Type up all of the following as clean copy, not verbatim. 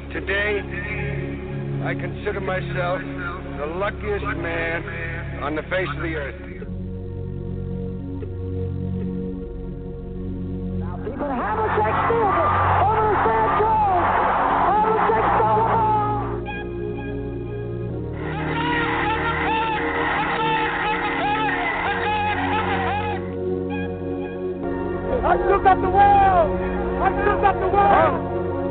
Today, I consider myself the luckiest man on the face of the earth. But Havlicek steals it over to Sam Jones. Havlicek stole the ball. I still got the world. I still got the world.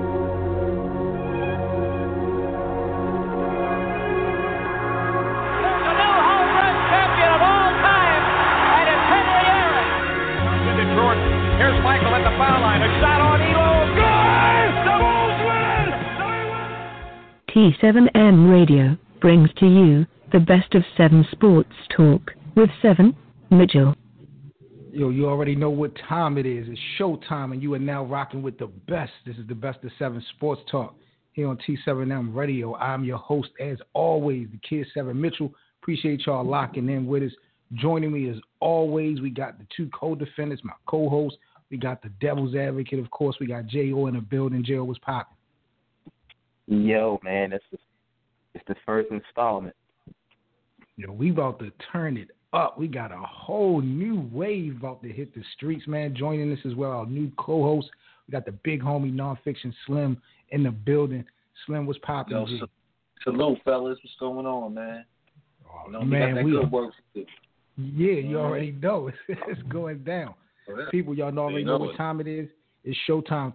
Here's Michael at the foul line. A shot on Elo. Good! T7M Radio brings to you the best of 7 sports talk with 7 Mitchell. Yo, you already know what time it is. It's showtime, and you are now rocking with the best. This is the best of 7 sports talk here on T7M Radio. I'm your host, as always, the Kid 7 Mitchell. Appreciate y'all locking in with us. Joining me as always, we got the 2 co-defendants, my co-hosts. We got the Devil's Advocate, of course. We got J.O. in the building. J.O. was popping. Yo, man, it's the first installment. Yo, we about to turn it up. We got a whole new wave about to hit the streets, man. Joining us as well, our new co-host. We got the big homie Nonfiction Slim in the building. Slim, what's popping? Yo, salute, fellas. What's going on, man? Oh, you know, man, we got that good work to do. Yeah, you already know. It's going down. People, y'all already know what time it is. It's showtime,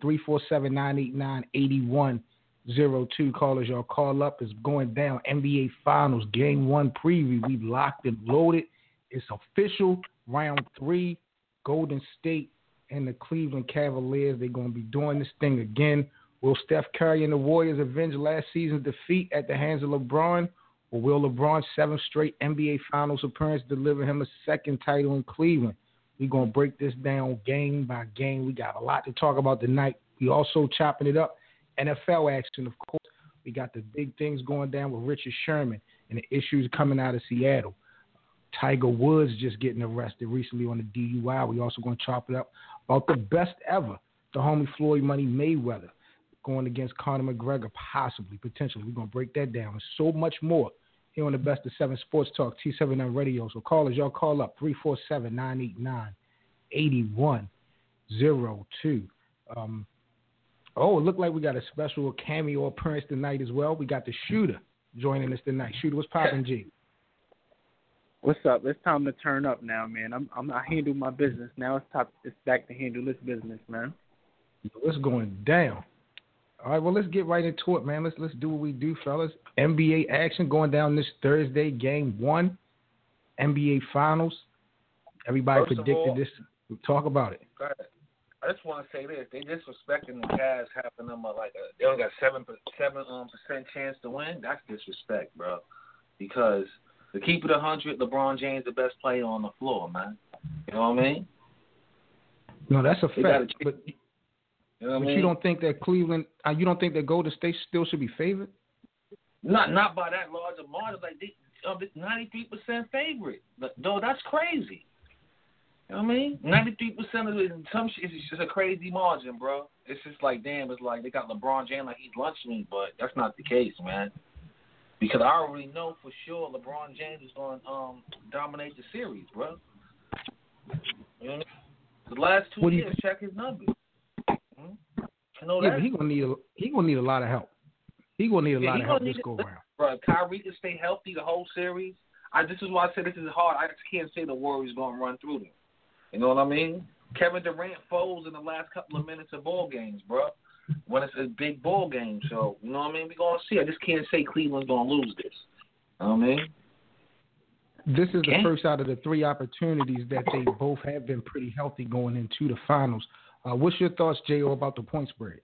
347-989-8102. Callers, y'all call up. It's going down. NBA Finals, Game 1 preview. We locked and loaded. It's official. Round 3, Golden State and the Cleveland Cavaliers. They're going to be doing this thing again. Will Steph Curry and the Warriors avenge last season's defeat at the hands of LeBron? Or will LeBron's 7th straight NBA Finals appearance deliver him a 2nd title in Cleveland? We're going to break this down game by game. We got a lot to talk about tonight. We also chopping it up. NFL action, of course. We got the big things going down with Richard Sherman and the issues coming out of Seattle. Tiger Woods just getting arrested recently on the DUI. We also going to chop it up about the best ever, the homie Floyd Money Mayweather going against Conor McGregor, possibly, potentially. We're going to break that down and so much more here on the best of 7 Sports Talk, T7M Radio. So callers, y'all call up 347-989-8102. It looked like we got a special cameo appearance tonight as well. We got the Shooter joining us tonight. Shooter, what's poppin', G? What's up? It's time to turn up now, man. I handle my business now. It's back to handle this business, man. What's going down? All right, well, let's get right into it, man. Let's do what we do, fellas. NBA action going down this Thursday, Game 1, NBA Finals. Everybody predicted this. We'll talk about it. I just want to say this: they disrespecting the Cavs, having them they only got 7% chance to win. That's disrespect, bro. Because to keep it 100, LeBron James the best player on the floor, man. You know what I mean? No, that's a fact. But you know what I mean? You don't think that Cleveland? You don't think that Golden State still should be favored? Not by that large a margin. Like 93% favorite. Though that's crazy. You know what I mean? 93% of it, some shit is just a crazy margin, bro. It's just like, damn, it's like they got LeBron James like he's lunch meat, but that's not the case, man. Because I already know for sure LeBron James is going to dominate the series, bro. You know what I mean? The last 2 years, check his numbers. But he gonna need a lot of help. He gonna need a lot of help this go around. Bro, Kyrie can stay healthy the whole series. This is why I said this is hard. I just can't say the Warriors gonna run through them. You know what I mean? Kevin Durant folds in the last couple of minutes of ball games, bro. When it's a big ball game, so you know what I mean. We gonna see. I just can't say Cleveland's gonna lose this. You know what I mean? This is the first out of the 3 opportunities that they both have been pretty healthy going into the finals. What's your thoughts, J.O., about the point spread?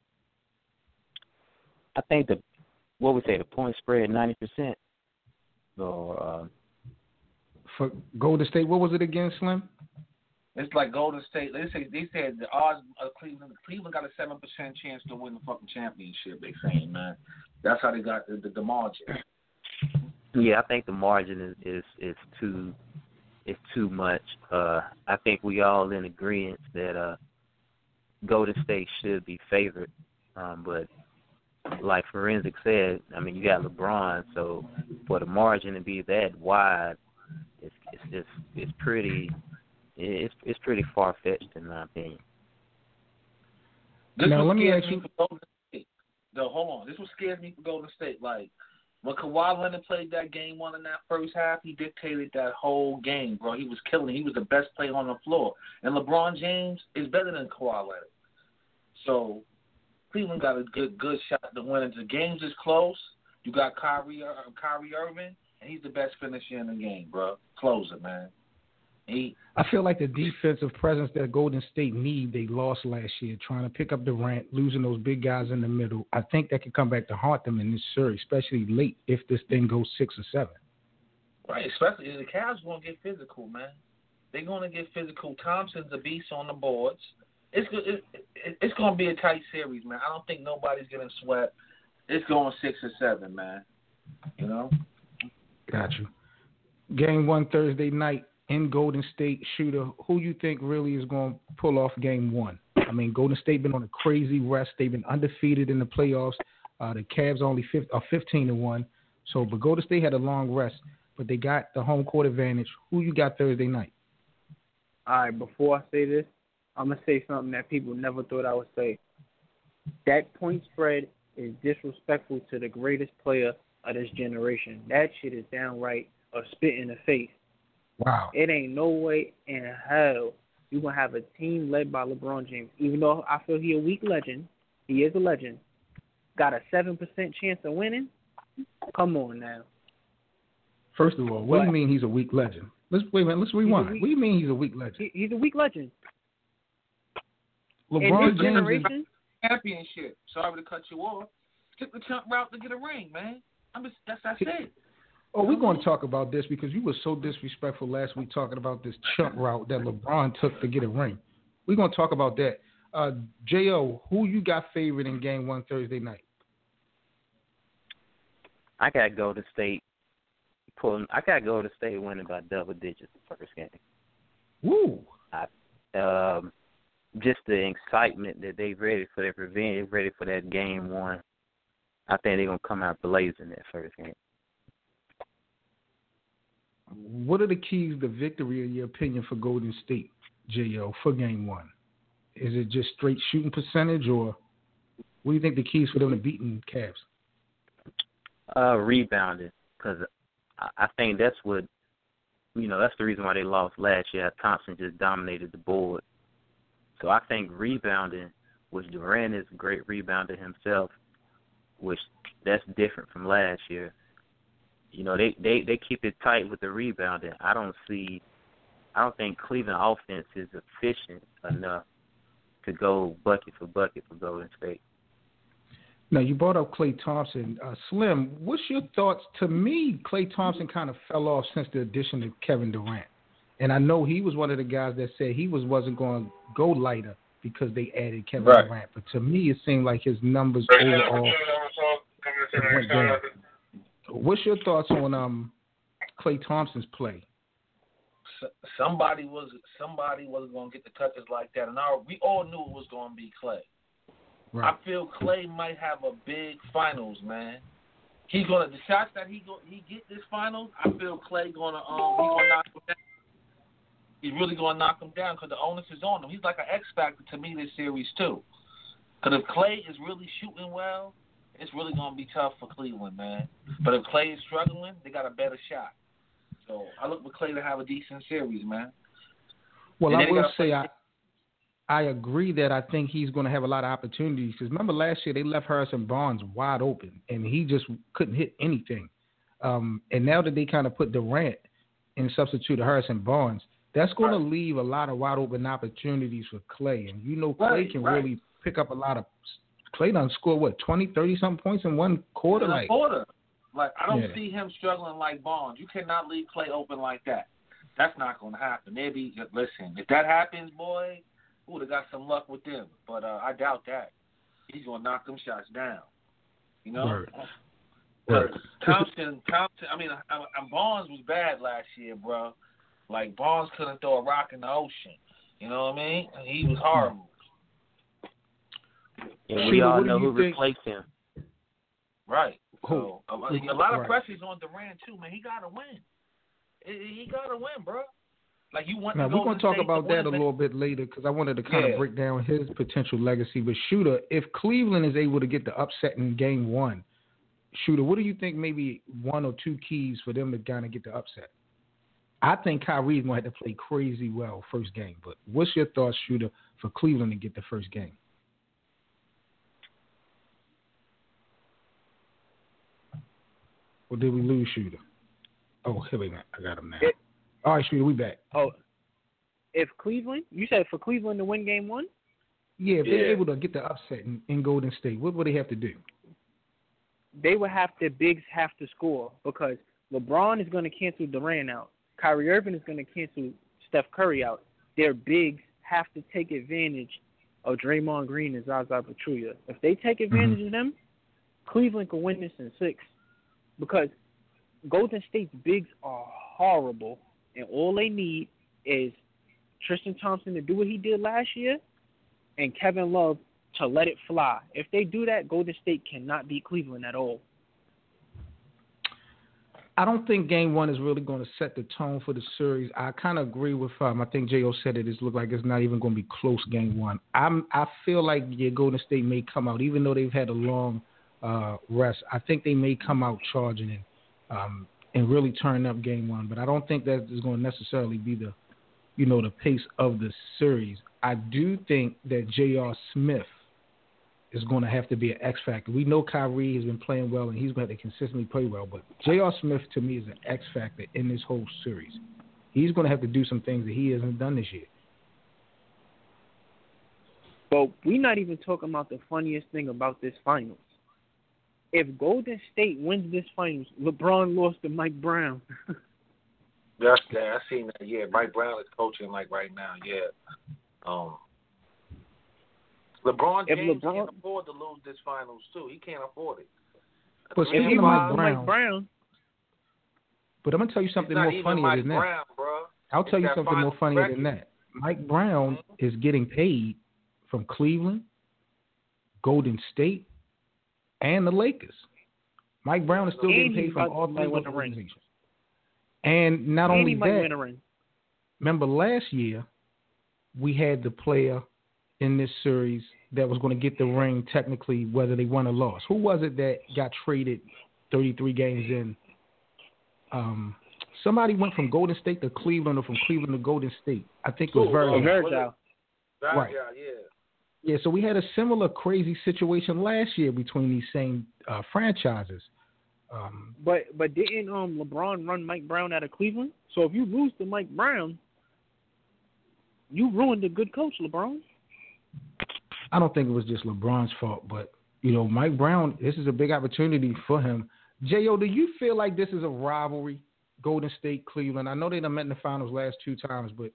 I think the point spread 90%. So for Golden State, what was it again, Slim? It's like Golden State. They said the odds of Cleveland got a 7% chance to win the fucking championship. They saying, man, that's how they got the margin. Yeah, I think the margin is too much. I think we all in agreement that Golden State should be favored, but like Forensic said, I mean, you got LeBron, so for the margin to be that wide, it's pretty far fetched in my opinion. Now let me ask you. No, hold on. This what scares me for Golden State. Like when Kawhi Leonard played that game one in that first half, he dictated that whole game, bro. He was killing. He was the best player on the floor. And LeBron James is better than Kawhi Leonard. So Cleveland got a good shot to win. If the games is close, you got Kyrie Irving, and he's the best finisher in the game, bro. Closer, man. I feel like the defensive presence that Golden State need, they lost last year, trying to pick up Durant, losing those big guys in the middle. I think that could come back to haunt them in this series, especially late if this thing goes 6 or 7. Right, especially the Cavs going to get physical, man. They're going to get physical. Thompson's a beast on the boards. It's going to be a tight series, man. I don't think nobody's getting swept. It's going 6 or 7, man. You know? Got you. Game 1 Thursday night. In Golden State, Shooter, who you think really is going to pull off game 1? I mean, Golden State been on a crazy rest. They've been undefeated in the playoffs. The Cavs only 15-1. So, but Golden State had a long rest, but they got the home court advantage. Who you got Thursday night? All right, before I say this, I'm going to say something that people never thought I would say. That point spread is disrespectful to the greatest player of this generation. That shit is downright a spit in the face. Wow. It ain't no way in hell you're going to have a team led by LeBron James. Even though I feel he a weak legend, he is a legend, got a 7% chance of winning? Come on now. First of all, what do you mean he's a weak legend? Let's rewind. What do you mean he's a weak legend? He's a weak legend. LeBron James is championship. Sorry to cut you off. Took the chump route to get a ring, man. That's it. Oh, we're going to talk about this because you were so disrespectful last week talking about this chump route that LeBron took to get a ring. We're going to talk about that. J.O., who you got favored in Game 1 Thursday night? I got to go to State. I got to go to State winning by double digits the first game. Woo! Just the excitement that they ready for their revenge, ready for that Game 1. I think they're going to come out blazing that first game. What are the keys to victory, in your opinion, for Golden State, J.O., for Game 1? Is it just straight shooting percentage, or what do you think the keys for them to beating Cavs? Rebounding, because I think that's what, that's the reason why they lost last year. Thompson just dominated the board. So I think rebounding, which Durant is a great rebounder himself, which that's different from last year. They keep it tight with the rebounding. I don't think Cleveland offense is efficient enough to go bucket for Golden State. Now, you brought up Klay Thompson. Slim, what's your thoughts? To me, Klay Thompson kind of fell off since the addition of Kevin Durant. And I know he was one of the guys that said he wasn't going to go lighter because they added Kevin Durant. But to me, it seemed like his numbers overall went down. What's your thoughts on Klay Thompson's play? Somebody was going to get the touches like that, and we all knew it was going to be Klay. Right. I feel Klay might have a big finals, man. He's gonna the shots that he get this finals. I feel Klay gonna knock him down. He's really gonna knock him down because the onus is on him. He's like an X factor to me this series too. Because if Klay is really shooting well, it's really gonna be tough for Cleveland, man. But if Klay is struggling, they got a better shot. So I look for Klay to have a decent series, man. Well, I will say I agree that I think he's going to have a lot of opportunities. Because remember last year they left Harrison Barnes wide open, and he just couldn't hit anything. And now that they kind of put Durant in substitute of Harrison Barnes, that's going to leave a lot of wide open opportunities for Klay. And Klay can really pick up a lot of – Klay done scored, 20, 30-something points in one quarter? I don't see him struggling like Barnes. You cannot leave Klay open like that. That's not going to happen. Listen, if that happens, boy – they got some luck with them, but I doubt that. He's gonna knock them shots down. Thompson. I mean, Barnes was bad last year, bro. Like Barnes couldn't throw a rock in the ocean. You know what I mean? He was horrible. And we all know who replaced him. Right. So a lot of Right. pressure's on Durant too, man. He gotta win. He gotta win, bro. Like you want. Now, we're going to talk about that a little bit later because I wanted to kind of break down his potential legacy. But, Shooter, if Cleveland is able to get the upset in Game 1, Shooter, what do you think maybe one or two keys for them to kind of get the upset? I think Kyrie's going to have to play crazy well first game. But what's your thoughts, Shooter, for Cleveland to get the first game? Or did we lose Shooter? Oh, here we go. I got him now. All right, Shooter, we back. Oh, if Cleveland, you said for Cleveland to win Game 1? Yeah, if they're able to get the upset in Golden State, what would they have to do? They would have to, bigs have to score because LeBron is going to cancel Durant out. Kyrie Irving is going to cancel Steph Curry out. Their bigs have to take advantage of Draymond Green and Zaza Pachulia. If they take advantage of them, Cleveland can win this in 6 because Golden State's bigs are horrible, and all they need is Tristan Thompson to do what he did last year and Kevin Love to let it fly. If they do that, Golden State cannot beat Cleveland at all. I don't think Game 1 is really going to set the tone for the series. I kind of agree with I think J.O. said it. It looks like it's not even going to be close Game 1. I feel like Golden State may come out, even though they've had a long rest. I think they may come out charging and really turn up Game 1. But I don't think that is going to necessarily be the pace of the series. I do think that J.R. Smith is going to have to be an X factor. We know Kyrie has been playing well, and he's going to have to consistently play well. But J.R. Smith, to me, is an X factor in this whole series. He's going to have to do some things that he hasn't done this year. But we're not even talking about the funniest thing about this finals. If Golden State wins this finals, LeBron lost to Mike Brown. I seen that. Yeah, Mike Brown is coaching like right now. Yeah. LeBron James can't afford to lose this finals too. He can't afford it. But if he loses Mike Brown, but I'm gonna tell you something more funnier than that. I'll tell you something more funnier than that. Mike Brown is getting paid from Cleveland, Golden State, and the Lakers. Mike Brown is still getting paid from all three organizations. And not only that, remember last year we had the player in this series that was going to get the ring technically whether they won or lost. Who was it that got traded 33 games in? Somebody went from Golden State to Cleveland or from Cleveland to Golden State. I think it was Virgil. Right. Yeah, so we had a similar crazy situation last year between these same franchises. But didn't LeBron run Mike Brown out of Cleveland? So if you lose to Mike Brown, you ruined a good coach, LeBron. I don't think it was just LeBron's fault, but Mike Brown, this is a big opportunity for him. J.O., do you feel like this is a rivalry, Golden State, Cleveland? I know they done met in the finals last 2 times, but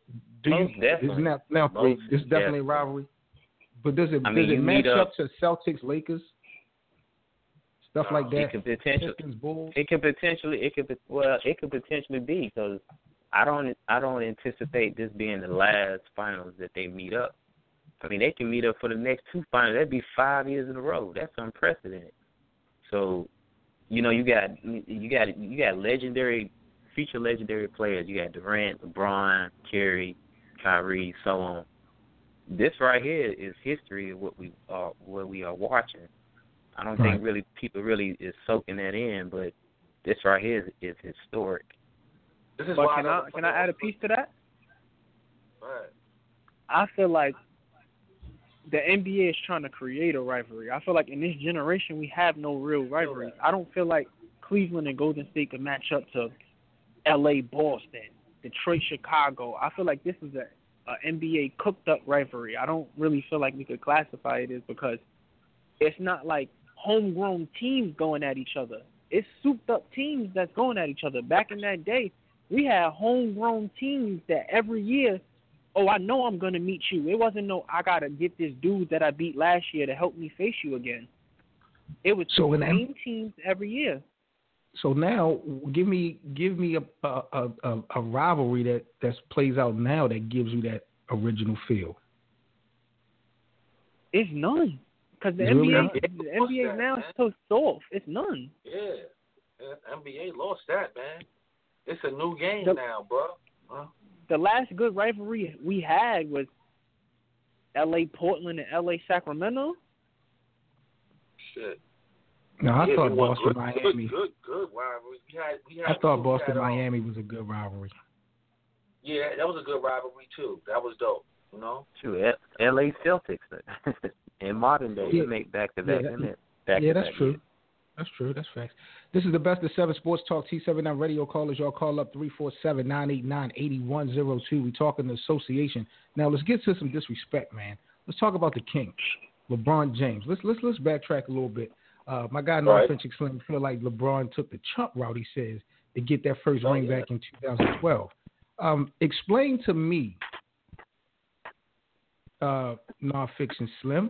it's definitely a rivalry. But does it match up to Celtics, Lakers? Stuff like that. It could potentially be because I don't anticipate this being the last finals that they meet up. I mean, they can meet up for the next 2 finals. That'd be 5 years in a row. That's unprecedented. So, you got future legendary players. You got Durant, LeBron, Curry, Kyrie, so on. This right here is history of what we are watching. I don't think people really is soaking that in, but this right here is historic. Can I add a piece to that? Right. I feel like the NBA is trying to create a rivalry. I feel like in this generation we have no real rivalry. I don't feel like Cleveland and Golden State can match up to L.A. Boston, Detroit, Chicago. I feel like this is a NBA cooked up rivalry. I don't really feel like we could classify it as because it's not like homegrown teams going at each other. It's souped up teams that's going at each other. Back in that day, we had homegrown teams that every year, I know I'm going to meet you. It wasn't I got to get this dude that I beat last year to help me face you again. It was the same teams every year. So now, give me a rivalry that plays out now that gives you that original feel. It's none. Because the It's really NBA that, now man. is so soft. It's none. Yeah, NBA lost that, man. It's a new game now, bro. Huh? The last good rivalry we had was L.A. Portland and L.A. Sacramento. Shit. No, I thought it was Boston, good, Miami. Good rivalry. We had I thought two. Boston, We had, Miami was a good rivalry. Yeah, that was a good rivalry too. That was dope. You know. Shoot, L.A. Celtics in modern day they make back-to-back. Yeah, that's true. That's true. That's facts. This is the best of 7 Sports Talk, T79 Radio Callers. Y'all call up 347-989-8102. We talking the association. Now, let's get to some disrespect, man. Let's talk about the King, LeBron James. Let's backtrack a little bit. My guy, Non-Authentic Slim, feel like LeBron took the chump route, he says, to get that first ring back in 2012. Explain to me, Non-Fiction Slim,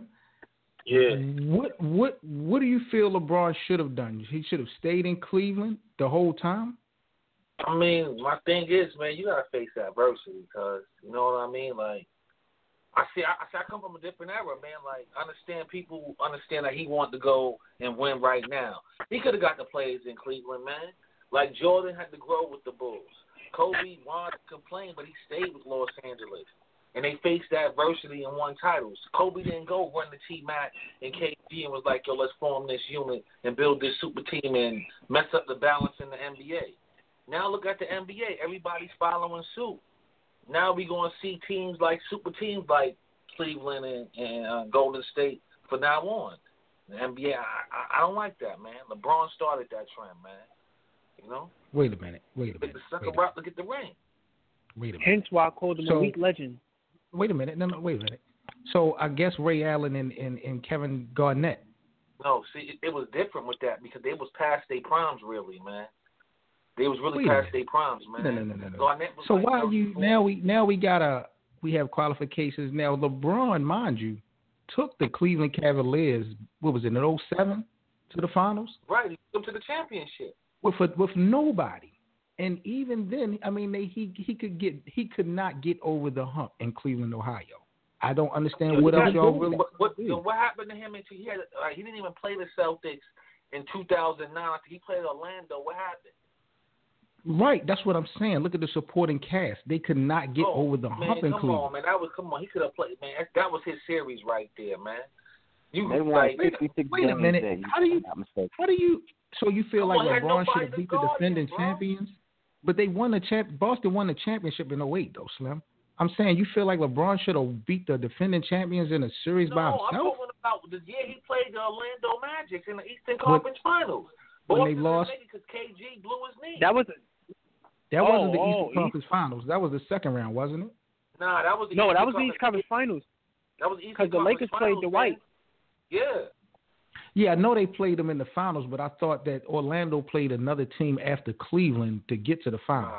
what do you feel LeBron should have done? He should have stayed in Cleveland the whole time? I mean, my thing is, man, you gotta face adversity, because you know what I mean. Like, I come from a different era, man. Like, people understand that he wanted to go and win right now. He could have got the players in Cleveland, man. Like Jordan had to grow with the Bulls. Kobe wanted to complain, but he stayed with Los Angeles. And they faced adversity and won titles. Kobe didn't go run the T-Mac and KG and was like, yo, let's form this unit and build this super team and mess up the balance in the NBA. Now look at the NBA. Everybody's following suit. Now we're going to see teams like super teams like Cleveland and Golden State from now on. The NBA, I don't like that, man. LeBron started that trend, man. You know? Wait a minute. Look at the ring. Wait a minute. Hence why I called him a weak legend. Wait a minute. No, wait a minute. So I guess Ray Allen and Kevin Garnett. No, see, it was different with that because they was past their primes, really, man. They was really past their primes, man. No. Garnett was so like why are you we have qualifications now? LeBron, mind you, took the Cleveland Cavaliers. What was it, in 2007 to the finals? Right, he took them to the championship with nobody. And even then, I mean, he could not get over the hump in Cleveland, Ohio. I don't understand what else y'all really. What happened to him? He didn't even play the Celtics in 2009. He played Orlando. What happened? Right, that's what I'm saying. Look at the supporting cast. They could not get over the hump in Cleveland. Come on, man. He could have played, man. That was his series right there, man. They won 56 wait a minute. games. How do you? So you feel like LeBron should have beat the defending champions? But they won Boston won the championship in 2008, though, Slim. I'm saying you feel like LeBron should have beat the defending champions in a series by himself? No, I'm talking about the year he played the Orlando Magic in the Eastern Conference Finals. When they lost, because KG blew his knee. That wasn't the Eastern Conference Finals. That was the second round, wasn't it? Nah, that was the that was the Eastern Conference Finals. That was Eastern because the Lakers played the White. Yeah. Yeah, I know they played them in the finals, but I thought that Orlando played another team after Cleveland to get to the finals.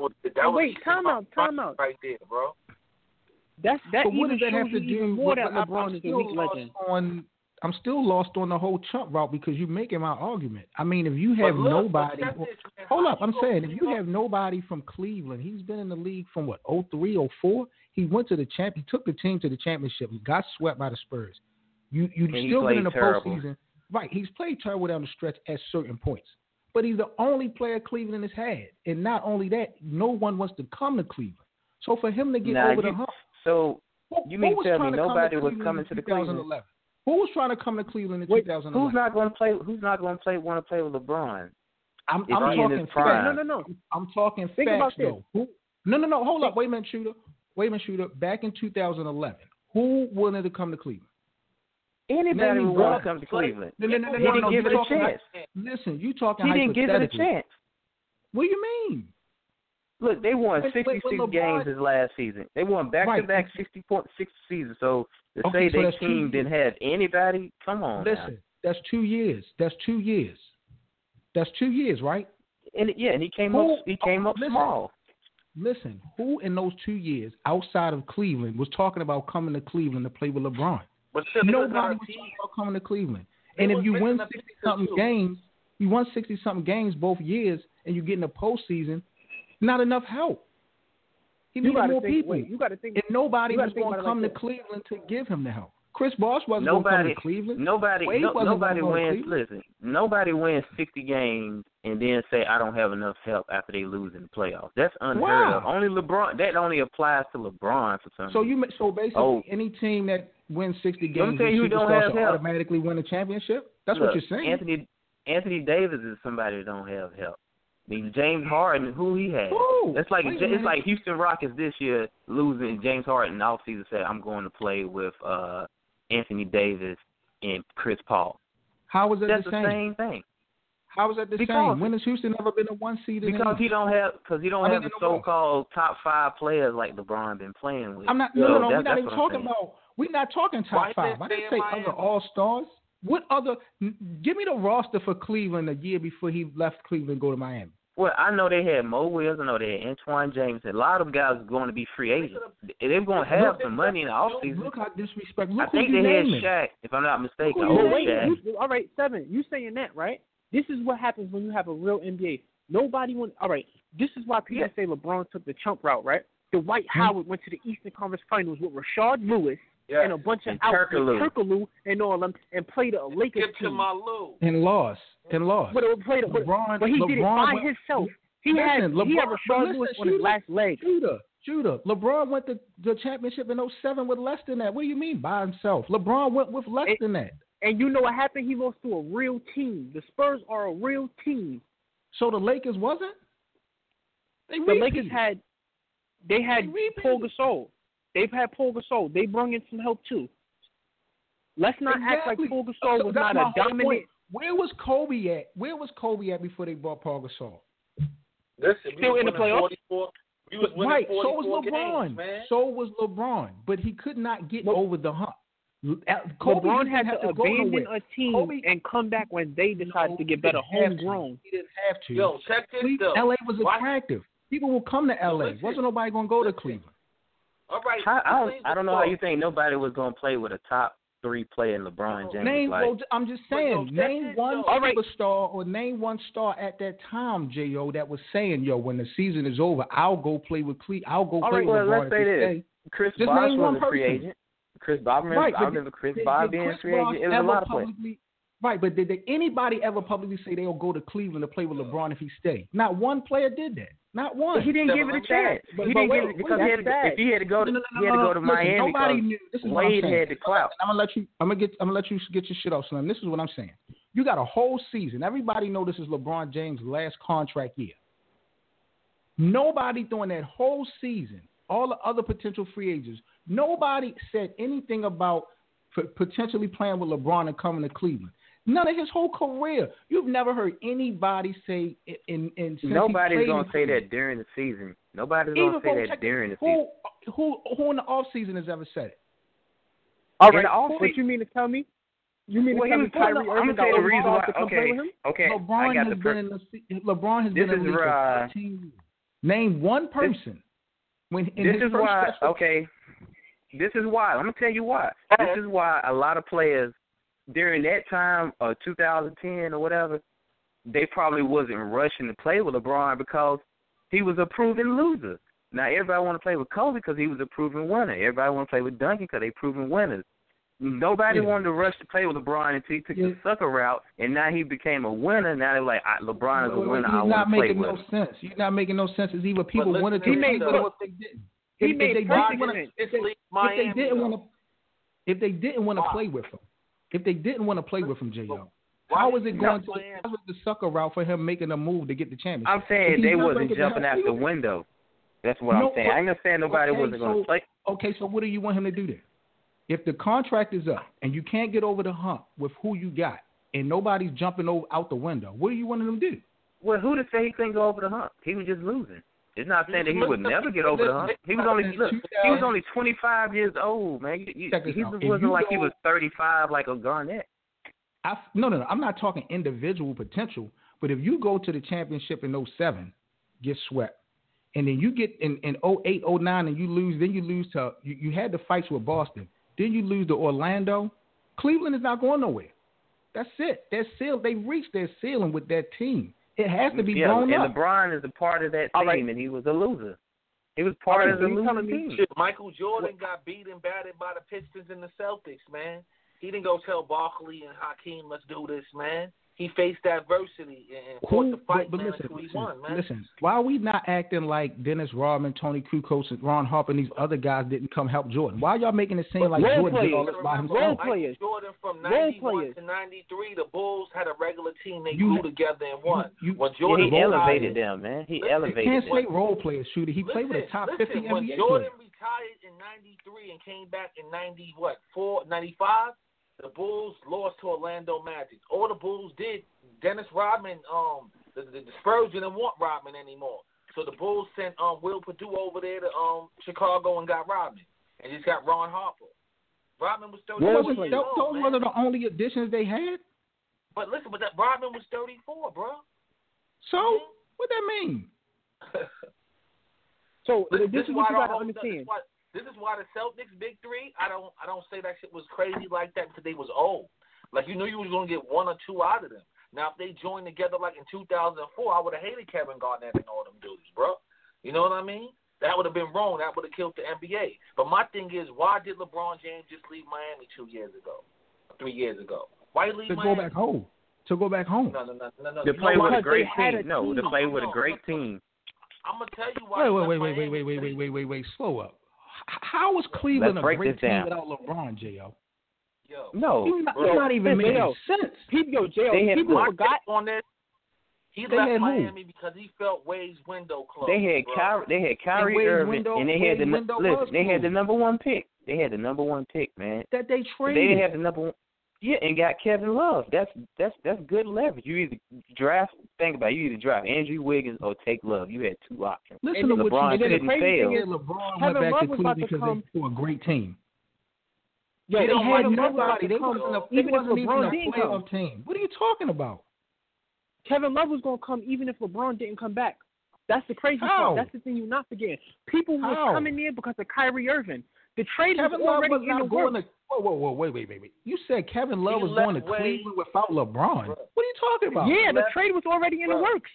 Time out. Right there, bro. That so what even does that have to shows do more with that LeBron is a weak legend. I'm still lost on the whole chump route because you're making my argument. I mean, if you have nobody, hold up, I'm saying if you have nobody from Cleveland, he's been in the league from 2003, 2004. He went to the he took the team to the championship. He got swept by the Spurs. You still been in the postseason. Right, he's played terrible down the stretch at certain points. But he's the only player Cleveland has had. And not only that, no one wants to come to Cleveland. So for him to get over the hump. So you mean to tell me nobody was coming to the Cleveland? Who was trying to come to Cleveland in 2011? Who's not going to play? Who's not going to want to play with LeBron? I'm talking facts. No. I'm talking Think facts, about though. No. Hold up. Wait a minute, shooter. Back in 2011, who wanted to come to Cleveland? Anybody would want to come to Cleveland. No. He didn't give it a chance. Listen, you talking He didn't give it a chance. What do you mean? Look, they won 66 games this last season. They won back-to-back 60 seasons. So to say their team didn't have anybody, come on. Listen, that's 2 years. That's 2 years. That's 2 years, right? And he came up small. Listen, who in those 2 years outside of Cleveland was talking about coming to Cleveland to play with LeBron? But nobody was talking about coming to Cleveland. And if you win 60-something games, you won 60-something games both years, and you get in the postseason, not enough help. He needed more people. You got to think. And nobody was going to come to Cleveland to give him the help. Chris Bosh wasn't going to come to Cleveland. Nobody wins. Listen, nobody wins 60 games and then say I don't have enough help after they lose in the playoffs. That's unheard of. Only LeBron. That only applies to LeBron for some reason. So basically, any team that wins 60 games should automatically win a championship. That's what you're saying. Anthony Davis is somebody that don't have help. I mean, James Harden, who he had. It's like Houston Rockets this year losing James Harden in the offseason said, I'm going to play with Anthony Davis and Chris Paul. How is that That's the the same thing. How is that the same? When has Houston ever been a one seed? Because he don't have the so-called top 5 players like LeBron been playing with. We're not even talking about. We're not talking top 5. I didn't say other All-Stars. What other? Give me the roster for Cleveland a year before he left Cleveland and go to Miami. Well, I know they had Mo Williams. I know they had Antoine James. A lot of them guys are going to be free agents. They're going to have some money in the offseason. Look how disrespectful. I think they had Shaq, if I'm not mistaken. All right, 7. You saying that, right? This is what happens when you have a real NBA. Nobody wants. All right, this is why people say LeBron took the chump route, right? Dwight Howard went to the Eastern Conference Finals with Rashard Lewis and a bunch of Turkoglu and all of them, and played a Lakers team. And lost. But he did it by himself. He had Rashard Lewis on his last leg. Judah. LeBron went to the championship in 07 with less than that. What do you mean by himself? LeBron went with less than that. And you know what happened? He lost to a real team. The Spurs are a real team. So the Lakers wasn't? The Lakers had Paul Gasol. They've had Paul Gasol. They brought in some help too. Let's not act like Paul Gasol was not a dominant. Point. Where was Kobe at? Where was Kobe at before they brought Paul Gasol? Still in the playoffs. Right. So was LeBron. So was LeBron. But he could not get over the hump. LeBron had to abandon a team and come back when they decided to get better homegrown. He didn't have to. Yo, check this though. LA was attractive. People will come to LA. Wasn't nobody going to go to Cleveland. All right. I don't know how you think nobody was going to play with a top 3 player in LeBron James. I'm just saying, name one superstar or name one star at that time, J.O., that was saying, when the season is over, I'll go play with Cleveland. I'll go play with LeBron. Let's say this. Chris Bosh was a free agent. Chris Bosh, I remember Chris Bosh being a free agent. It was a lot of players. Right, but did anybody ever publicly say they'll go to Cleveland to play with LeBron if he stayed? Not one player did that. Not one. But he didn't give it a chance. He didn't give it because if he had to go to Miami. Nobody knew. This is Wade had the clout. I'm gonna let you get your shit off, Slim. This is what I'm saying. You got a whole season. Everybody know this is LeBron James' last contract year. Nobody during that whole season, all the other potential free agents, nobody said anything about potentially playing with LeBron and coming to Cleveland. None of his whole career. You've never heard anybody say in nobody's going to say that during the season. Nobody's going to say that during the season. Who in the off season has ever said it? All right. What you mean to tell me? You mean to tell me Kyrie Irving got the reason why? Okay. LeBron has been in the league for 15 years. Name one person. This is why. I'm gonna tell you why. This is why a lot of players during that time, 2010 or whatever, they probably wasn't rushing to play with LeBron because he was a proven loser. Now everybody want to play with Kobe because he was a proven winner. Everybody want to play with Duncan because they proven winners. Nobody wanted to rush to play with LeBron until he took the sucker route, and now he became a winner. Now they're like, LeBron is a winner. I want to play with him. Sense. You're not making no sense. It's either people wanted to play with him or if they didn't. If they didn't want to play with him. If they didn't want to play with him, J.O., how was it going to how was the sucker route for him making a move to get the championship? I'm saying they wasn't jumping out the window. That's what I'm saying. I ain't not saying nobody wasn't going to play. Okay, so what do you want him to do there? If the contract is up and you can't get over the hump with who you got and nobody's jumping out the window, what do you want him to do? Well, who to say he couldn't go over the hump? He was just losing. It's not saying that he would never get over the hump. He was only 25 years old, man. He wasn't like he was 35 like a Garnett. No. I'm not talking individual potential, but if you go to the championship in 07, get swept, and then you get in 08, 09, and you lose to you had the fights with Boston, then you lose to Orlando. Cleveland is not going nowhere. That's it. They're sealed. They reached their ceiling with that team. It has to be blown up. And LeBron is a part of that team, and he was a loser. He was part of the losing team. Shit, Michael Jordan got beat and battered by the Pistons and the Celtics, man. He didn't go tell Barkley and Hakeem, let's do this, man. He faced adversity and fought the fight, man, until he won, man. Listen, why are we not acting like Dennis Rodman, Tony Kukoc, and Ron Harper and these other guys didn't come help Jordan? Why are y'all making it seem like Jordan did all this by himself? Jordan from 91 to 93, the Bulls had a regular team. They grew together and won. Jordan he elevated them, man. He elevated them. You can't say role players, Shooter. He played with a top 50 NBA when Jordan retired in 93 and came back in 95, the Bulls lost to Orlando Magic. All the Bulls did, Dennis Rodman, the Spurs didn't want Rodman anymore. So the Bulls sent Will Perdue over there to Chicago and got Rodman. And just got Ron Harper. Rodman was 34 years old, those were the only additions they had? But listen, that Rodman was 34, bro. So, what that mean? So, this is what you got to understand. This is why the Celtics big three, I don't say that shit was crazy like that because they was old. Like, you knew you was going to get one or two out of them. Now, if they joined together like in 2004, I would have hated Kevin Garnett and all them dudes, bro. You know what I mean? That would have been wrong. That would have killed the NBA. But my thing is, why did LeBron James just leave Miami 3 years ago? Why leave Miami? To go back home. No. To play with a great team. No, to play with a great team. I'm going to tell you why. Wait. Slow up. How was Cleveland a great team without LeBron, J.O.? No. He's not even making sense. People forgot on this. He left Miami because he felt Wade's window closed. They had Kyrie Irving, and they had the number one pick. They had the number one pick, man. That they traded. They didn't have the number one. Yeah, and got Kevin Love. That's good leverage. You either draft. Think about it. You either draft Andrew Wiggins or take Love. You had two options. Listen to what LeBron you did. Couldn't fail. LeBron went back to Cleveland because they were a great team. Yeah, they had nobody. They wasn't even a playoff team. What are you talking about? Kevin Love was going to come even if LeBron didn't come back. That's the crazy part. That's the thing you're not forgetting. People were coming in because of Kyrie Irving. The trade was already in the works. Whoa, wait. You said Kevin Love was going to Cleveland without LeBron. What are you talking about? Yeah, the trade was already in the works.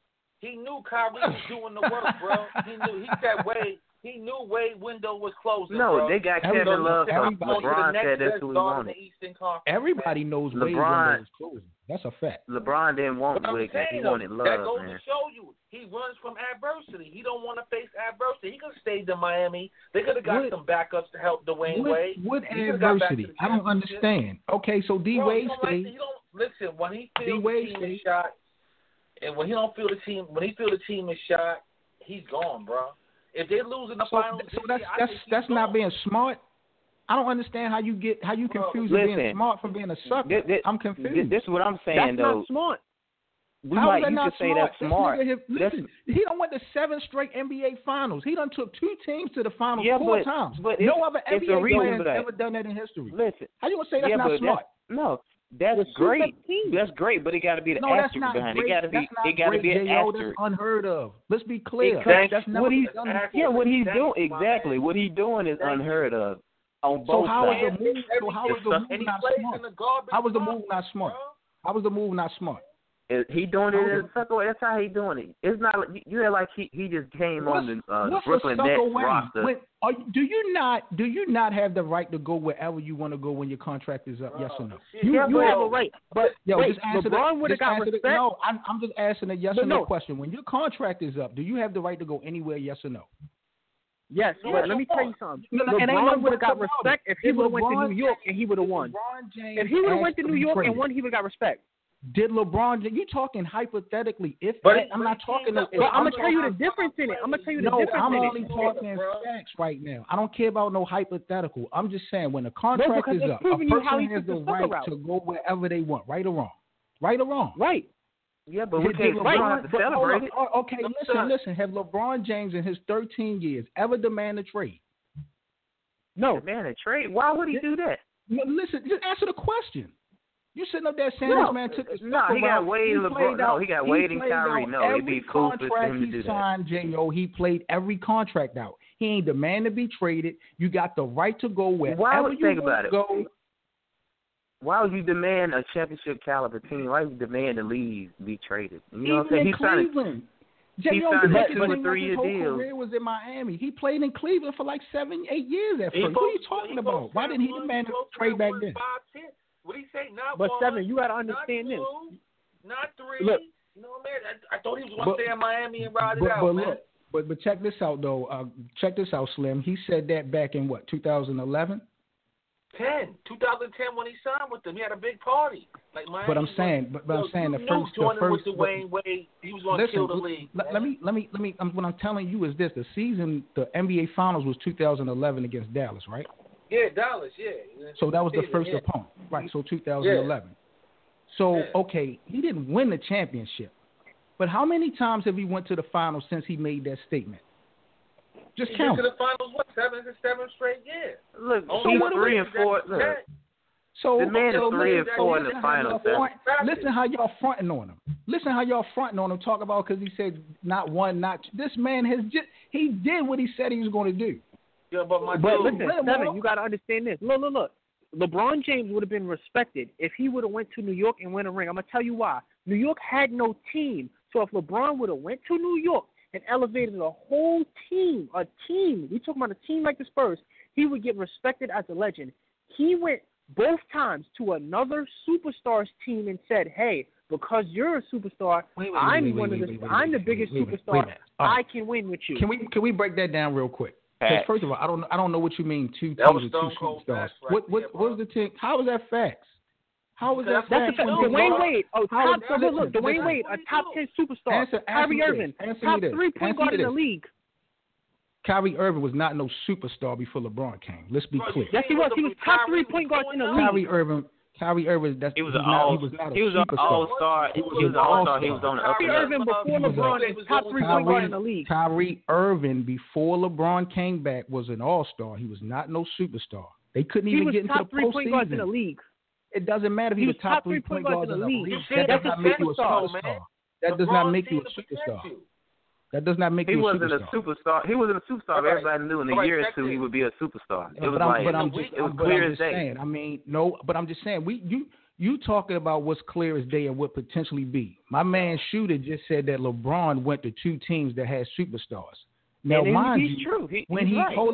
He knew Kyrie was doing the work, bro. He said Wade. He knew Wade window was closing. No, bro. they got Kevin Love. LeBron said that's who he wanted. Everybody knows Wade's window is closing. That's a fact. LeBron didn't want Wiggins. He wanted Love, that goes man. to show you, he runs from adversity. He don't want to face adversity. He could have stayed in Miami. They could have got some backups to help Dwayne Wade. What adversity? I don't understand. Okay, so D Wade stayed. Listen, when he feels the team is shot, and when he don't feel the team is shot, he's gone, bro. If they lose in the finals, so that's not being smart. I don't understand how you confuse being smart from being a sucker. I'm confused. This is what I'm saying, that's though. Not smart. You could say that's smart. Listen, he done went to 7 straight NBA finals. He done took 2 teams to the finals 4 times. But no other NBA player has ever done that in history. Listen, how you gonna say that's not smart? That's great. That's great, but it got to be the asterisk behind it. It got to be an asterisk. That's unheard of. Let's be clear. That's what he's doing. Exactly. What he's doing is unheard of on both sides. So how was the move not smart? How was the move not smart? How was the move not smart? He doing it in a sucker way. That's how he doing it. It's not like he just came on the Brooklyn Nets roster. Do you not have the right to go wherever you want to go when your contract is up? Yes or no? You have a right. But just answer LeBron would have got respect. No, I'm just asking a yes or no question. When your contract is up, do you have the right to go anywhere? Yes or no? Yes, but let me tell you something. LeBron would have got respect if he would have went to New York and he would have won. If he would have went to New York and won, he would have got respect. Did LeBron? You talking hypothetically? I'm not talking. But I'm gonna tell you the difference in it. I'm gonna tell you the difference in it. No, I'm only talking facts right now. I don't care about no hypothetical. I'm just saying when the contract is up, a person has the right to go wherever they want, right or wrong. Right or wrong. Right. Yeah, but we can't have to celebrate it. Okay, listen. Have LeBron James in his 13 years ever demanded a trade? No. Demand a trade? Why would he do that? No, listen, just answer the question. You sitting up there saying this man took his he got Wade and LeBron. No, he got Wade and Kyrie. No, it'd be cool for him to do that. Signed, J.O., he played every contract out. He ain't demand to be traded. You got the right to go wherever you want to go. Why would you demand a championship caliber team? Why would you demand the league be traded? You know what I'm saying? Cleveland. He J.O. signed his a 2 and 3 year whole deal. career was in Miami. He played in Cleveland for like 7-8 years at first. What are you talking about? Why didn't he demand a trade back then? What did he say? Not But one, 7, you got to understand not this. two, not 3. Look. You know what I mean? I thought he was going to stay in Miami and ride it out, but man. look, but check this out though. Check this out, Slim. He said that back in what 2011. 2010 when he signed with them, he had a big party. Like Miami. But I'm saying the first. With Dwayne Wade, he was going to kill the league. Let me. What I'm telling you is this: the NBA Finals was 2011 against Dallas, right? Yeah, Dallas. Yeah. So that was the first opponent, right? So 2011. Yeah. So okay, he didn't win the championship, but how many times have he went to the finals since he made that statement? Just count. He went to the finals, what, 7 straight years? Look, he's 3 and 4. Look. So the man is 3 and 4 in the finals. Listen how y'all fronting on him. Listen how y'all fronting on him. Talk about because he said not one, not two. This man he did what he said he was going to do. Yeah, but listen, Devin, you got to understand this. Look. LeBron James would have been respected if he would have went to New York and won a ring. I'm gonna tell you why. New York had no team, so if LeBron would have went to New York and elevated a whole team, we talking about a team like the Spurs, he would get respected as a legend. He went both times to another superstars team and said, "Hey, because you're a superstar, I'm the biggest superstar. I can win with you." Can we break that down real quick? Because first of all, I don't know what you mean two teams with two superstars. What was the team? How is that facts? How is that facts? Dwayne Wade, Dwayne Wade, a top 10 superstar. Kyrie Irving, top 3-point guard in the league. Kyrie Irving was not no superstar before LeBron came. Let's be clear. Yes, he was. He was top 3-point guard in the league. Kyrie Irving. He was an all-star. He was an all-star. He was on the Kyrie Irving before LeBron was top 3-point guard in the league. Kyrie Irving before LeBron came back was an all-star. He was not no superstar. They couldn't even get into the postseason. He was top 3-point guards in the league. It doesn't matter if he was top 3-point guards in the league. That does not make you a superstar. That does not make you a superstar. That does not make you a superstar. He wasn't a superstar. He wasn't a superstar. Everybody knew in a year or two he would be a superstar. It was clear as day. But I'm just saying, you talking about what's clear as day and what potentially be. My man Shooter just said that LeBron went to 2 teams that had superstars. Now, mind you, when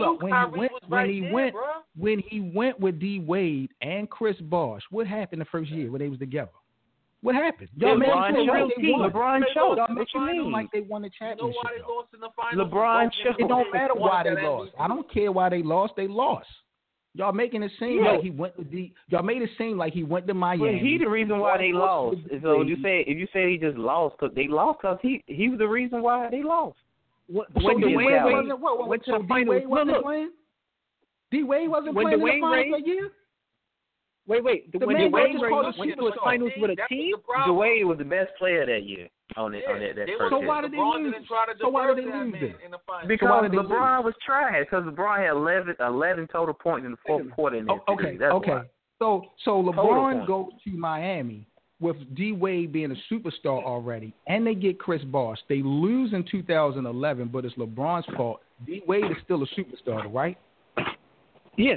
he went with D Wade and Chris Bosh, what happened the first year when they was together? What happened? LeBron showed. What you mean? Like they won the championship. You know why they lost in the finals? LeBron showed. It don't matter why they lost. I don't care why they lost. They lost. Y'all making it seem like he went to Y'all made it seem like he went to Miami. Well, he the reason why they lost. So if you say he just lost, because they lost because he was the reason why they lost. When D-Wade went to the finals, D Wade wasn't playing in the finals that year. Wait. When Dwayne went to the finals with a team, Dwayne was the best player that year on that first year. So why did they lose? So why did they lose then? Because LeBron was trash. Because LeBron had 11 total points in the fourth quarter in this series. That's why. So LeBron goes to Miami with D Wade being a superstar already, and they get Chris Bosh. They lose in 2011, but it's LeBron's fault. D Wade is still a superstar, right? Yeah.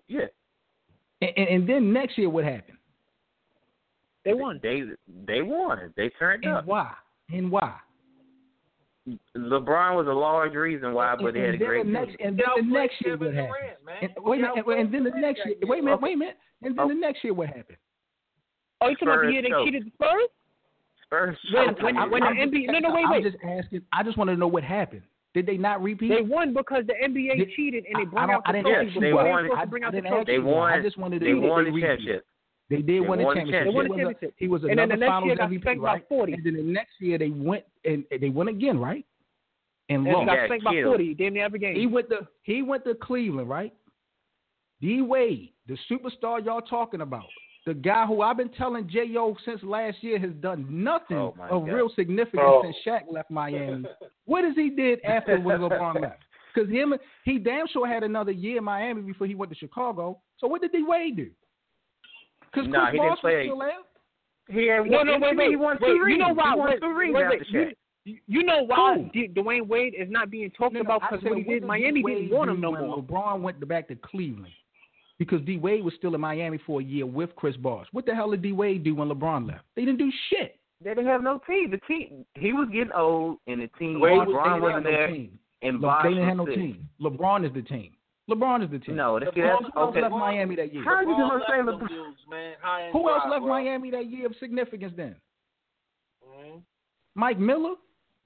And then next year, what happened? They won. They won. They turned up. And why? LeBron was a large reason why, but they had a great team. And then the next year, what happened? And then the next year, wait a minute. And then the next year, what happened? Oh, you talking about the year they cheated the Spurs? Spurs. When the NBA? No, wait. I'm just asking. I just want to know what happened. Did they not repeat? They won because the NBA cheated and they brought out the trophy. They won. They won. I just wanted to know. They won the championship. They did win the championship. He was another Finals MVP, right? And then the next year they went and they won again, right? And lost. Got spanked by 40. Damn near every game. He went to Cleveland, right? D Wade, the superstar y'all talking about. The guy who I've been telling J.O. since last year has done nothing of real significance since Shaq left Miami. What has he did after when LeBron left? Because he damn sure had another year in Miami before he went to Chicago. So what did D Wade do? Because Chris Bosh was still there. He won 2 rings. You know why? He won 2 rings after Shaq. You know why Dwayne Wade is not being talked about because what he did, Miami didn't want him no more. LeBron went back to Cleveland. Because D Wade was still in Miami for a year with Chris Bosh. What the hell did D Wade do when LeBron left? They didn't do shit. They didn't have no team. The team, he was getting old, and the team, LeBron LeBron wasn't there. Team. And They didn't have no Bosh was team. LeBron is the team. LeBron is the team. No, that's Who else okay. left Miami that year? How you LeBron gonna say left them LeBron? dudes, man. High and Who else dry, left bro. Miami that year of significance then? Mhm. Mike Miller?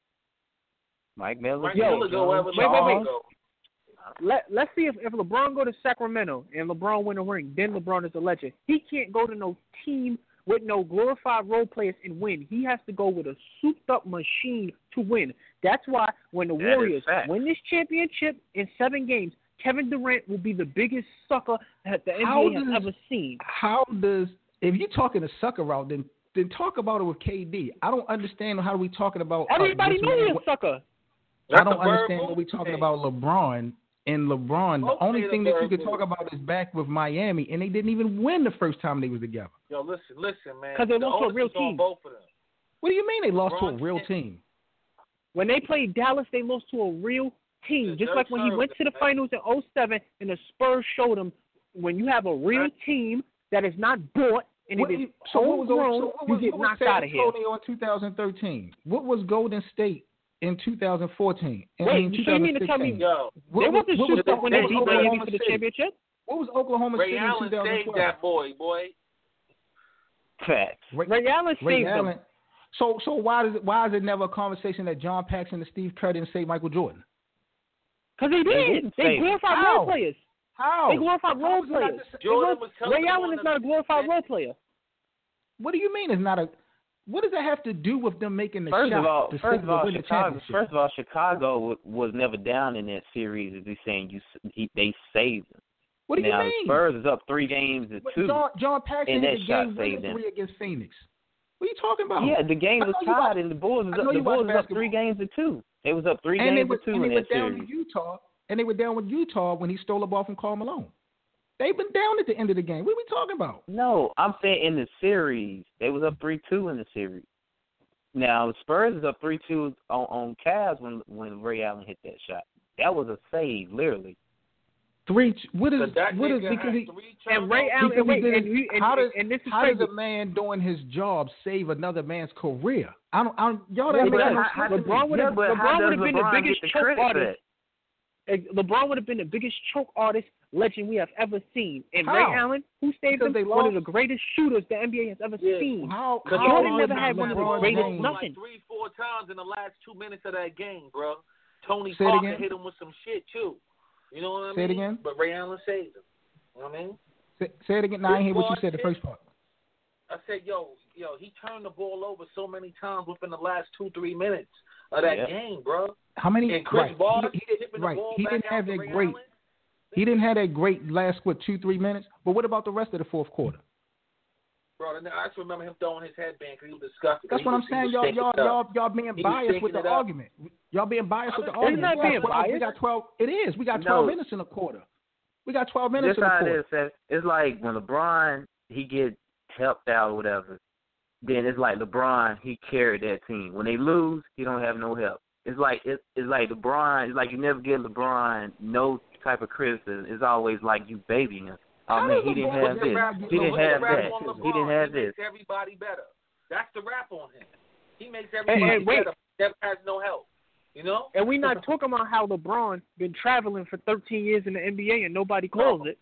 Mike Miller. Mike Yo, Miller go wherever wait. LeBron go. Let's see if LeBron go to Sacramento and LeBron win a ring, then LeBron is a legend. He can't go to no team with no glorified role players and win. He has to go with a souped-up machine to win. That's why when the That is Warriors fact. win this championship in 7 games, Kevin Durant will be the biggest sucker that the How NBA has does- ever seen. How does if you're talking a sucker route, then talk about it with KD. I don't understand how we talking about Everybody this knew man. he was a sucker. I don't That's a bird understand what move we're talking thing. about LeBron. And LeBron, the Both only made a thing that you bird could talk move. about is back with Miami, and they didn't even win the first time they was together. Yo, listen, man. 'Cause they The lost to a onus real is on team. Both of them. What do you mean they lost to a LeBron real can't- team? When they played Dallas, they lost to a real team. Yeah, Just Dirk like when he went to the served them, finals in 2007 and the Spurs showed him when you have a real Right. team that is not bought and What- it is so what was homegrown, what you was- get what was knocked San out of here. Antonio in 2013? What was Golden State in 2014? Wait, so you mean to tell me 2016? Yo, they wasn't what was- shoot up when they what beat was Miami Oklahoma for the City? championship? What was Oklahoma Ray City in Allen 2012? saved that boy. Facts. Ray Allen Ray saved them. Allen. So why is it never a conversation that John Paxson and Steve Kerr didn't say Michael Jordan? Because they They did. didn't They save glorified him. role How? players. How? They glorified How role is it not players. the same? Jordan was telling Ray them Allen on is not a glorified role player. What do you mean it's not a? What does that have to do with them making the First shot of all, to win the championship? Chicago was never down in that series. If you're saying they saved them. What do now you the mean? Spurs is up 3 games to But 2. John Paxson and hit that the shot game saved winning them. 3 against Phoenix. What are you talking about? Yeah, the game I was know you watch- tied, and the Bulls was I know you watch up basketball. 3 games to 2. They was up 3 and they games were, to 2 and they in were that down series. to Utah, and they were down with Utah when he stole the ball from Karl Malone. They've been down at the end of the game. What are we talking about? No, I'm saying in the series, they was up 3-2 in the series. Now the Spurs is up 3-2 on Cavs when Ray Allen hit that shot. That was a save, literally. What is But that because nigga he had 3 And Ray turnovers. Allen, because he wait, did how does and this is how crazy. does a man doing his job save another man's career? I don't y'all Yeah, don't but make no how- sense to me. LeBron would have but how does been the LeBron biggest get the choke credit for artist. LeBron would have been the biggest choke artist legend we have ever seen. And Ray How? Allen, who saved Because him, they one of lost? the greatest shooters the NBA has ever Yeah. seen. How Jordan never is had one of the LeBron greatest James- nothing. Like 3-4 times in the last 2 minutes of that game, bro. Tony Say it Parker again? hit him with some shit too. You know what I mean? Say it again? But Ray Allen saved him. You know what I mean? Say it again. No, I ain't hear what you said the first part. I said, yo, he turned the ball over so many times within the last 2-3 minutes of that Yeah. game, bro. How many? And Chris right. Bosh he tipping didn't, the right. ball He back didn't out have to that Ray great. Allen. He didn't have that great last 2-3 minutes. But what about the rest of the fourth quarter? Bro, I just remember him throwing his headband because he was disgusted. That's what I'm saying. Y'all being He was biased with shaking the it up. argument. Y'all being biased with the It's argument. not We got being 12 We biased. got 12. It is. We got 12 No. minutes in a quarter. We got 12 minutes This in a how it quarter. is. Seth. It's like when LeBron he get helped out or whatever. Then it's like LeBron he carried that team. When they lose, he don't have no help. It's like LeBron. It's like you never give LeBron no type of criticism. It's always like you babying him. Oh man, he didn't have this. He didn't have that. He didn't have this. He makes everybody better. That's the rap on him. He makes everybody Hey, wait. better. Never has no help. You know? And we're not talking about how LeBron been traveling for 13 years in the NBA and nobody calls it.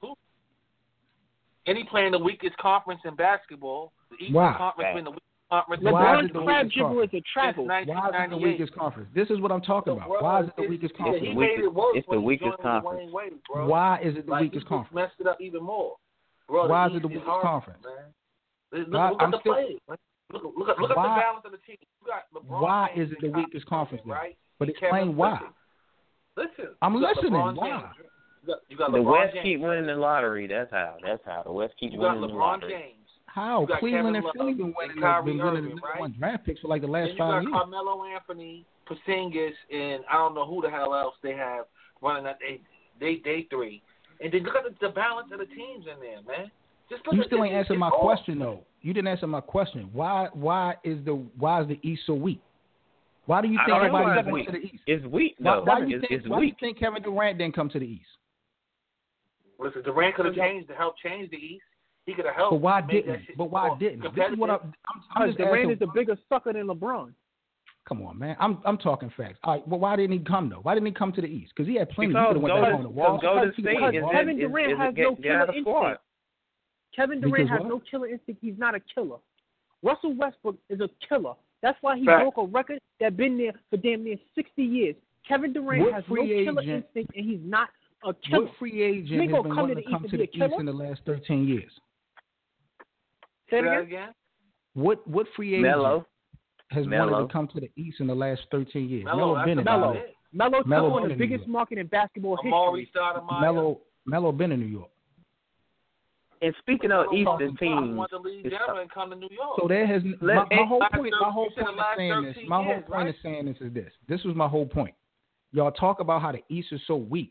And he playing the weakest conference in basketball. The Eastern Wow. Conference been the weakest conference. Why is LeBron's it the crab weakest dribble is conference? a travel. Since Why is it the 1998. weakest conference? This is what I'm talking about. Why is it the weakest He conference? the made it worse it's when the he weakest joined conference. Dwayne Wade, bro. Why is it the Like, weakest he just conference? messed it up even more. Bro, Why is East it the weakest conference? Man. Look, Why- look I'm at the still- plays. Man. Look at the Why- balance of the team. You got LeBron Why James is it the and weakest Kyrie conference Irving, then? right? But And explain Kevin, why. Listen. I'm You got listening. LeBron Why? James. You got The LeBron West James. keep winning the lottery. That's how. The West keep You got winning the LeBron lottery. James. How? You got Cleveland Kevin and Love Philly been and winning Kyrie the Irving, number right? one draft picks for like the Then last you 5 got years. Carmelo Anthony, Porzingis, and I don't know who the hell else they have running that. They three. And then look at the balance of the teams in there, man. Just look You at still this. ain't answered It's my all- question though. You didn't answer my question. Why is the East so weak? Why do you I think don't know nobody why went it's weak. to the East? It's weak Why, though. why do you It's think? Why do you weak. think Kevin Durant didn't come to the East? Listen, Durant could have changed to help change the East. He could have helped. But why make that didn't? shit But why more didn't? This is competitive. what I'm just Durant asking. is the bigger sucker than LeBron. Come on, man. I'm talking facts. All right, well, why didn't he come though? Why didn't he come to the East? Because he had plenty. He could have went back on the wall. Golden State is Kevin Durant has no killer squad. instinct. Kevin Durant Because has what? no killer instinct. He's not a killer. Russell Westbrook is a killer. That's why he Fact. broke a record that been there for damn near 60 years. Kevin Durant What has no free killer agent- instinct, and he's not a killer. What free agent ain't has gonna been come willing to to the come East to and the be a East killer? in the last 13 years? Say it Say that again. again? What free agent Melo. has wanted to come to the East in the last 13 years? Melo, Melo that's been in about New Melo. York. it. Melo took Melo on been the in New biggest York. market in basketball Amari history. Stoudemire. Melo been in New York. And speaking of Eastern I teams, want to leave it's Denver and come to New York. So there has my whole point. My whole you said point the of last saying this. 13 My whole years, point right? of saying this is this. This was my whole point. Y'all talk about how the East is so weak.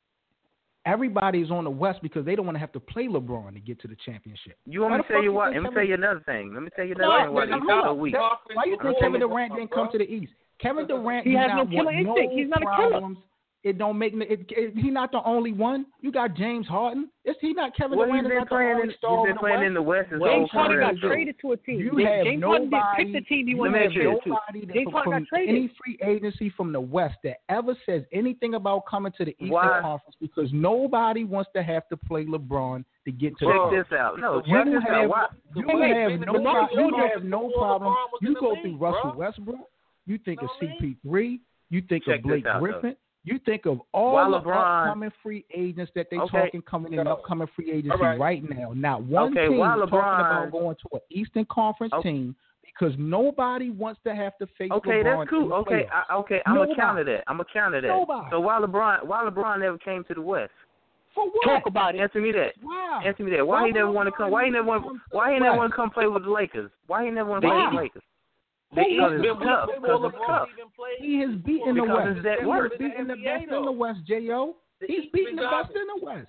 Everybody's on the West because they don't want to have to play LeBron to get to the championship. you want me to tell you what? Let me tell you another thing. Let me tell you another thing. Why hold East is so on. weak. Why you think Kevin Durant didn't come to the East? Kevin Durant He do has not no killer want instinct. He's not a killer. problems. It don't make he not the only one. You got James Harden. He not Kevin Well, he's Durant. been is not the playing only star in in the West. the West his James whole Harden career. got traded to a team. You have James Harden didn't pick the team he Let wanted me to ask you go to. nobody James Harden from got traded. any free agency from the West that ever says anything about coming to the Eastern Why? Conference because nobody wants to have to play LeBron to get to Check the this out. No, You check this have, out. Why? you Wait, have wait, no wait, problem. wait, You wait, have no before problem. LeBron was in You the go league, through Russell bro. Westbrook. You think Know of what I mean? CP3. You think Check of Blake this out, though. Griffin. You think of all While the LeBron- upcoming free agents that they Okay. talking coming in upcoming free agency All right. right now. Not one Okay, team while talking LeBron- about going to an Eastern Conference Okay. team because nobody wants to have to face Okay, LeBron that's in cool. the Okay, playoffs. I'm Nobody. a counter that. I'm a counter that. Nobody. So while LeBron never came to the West. For what? Talk about it. Answer me that. Wow. Answer me that. Why he never want to come? Why he never want? Why he never want to come play with the Lakers? Why he never want to play with the Lakers? Because it's tough. Because it's tough. He has beaten the Because West. it's that He work. has beaten the best in the West, J.O. He's beating the best in the West.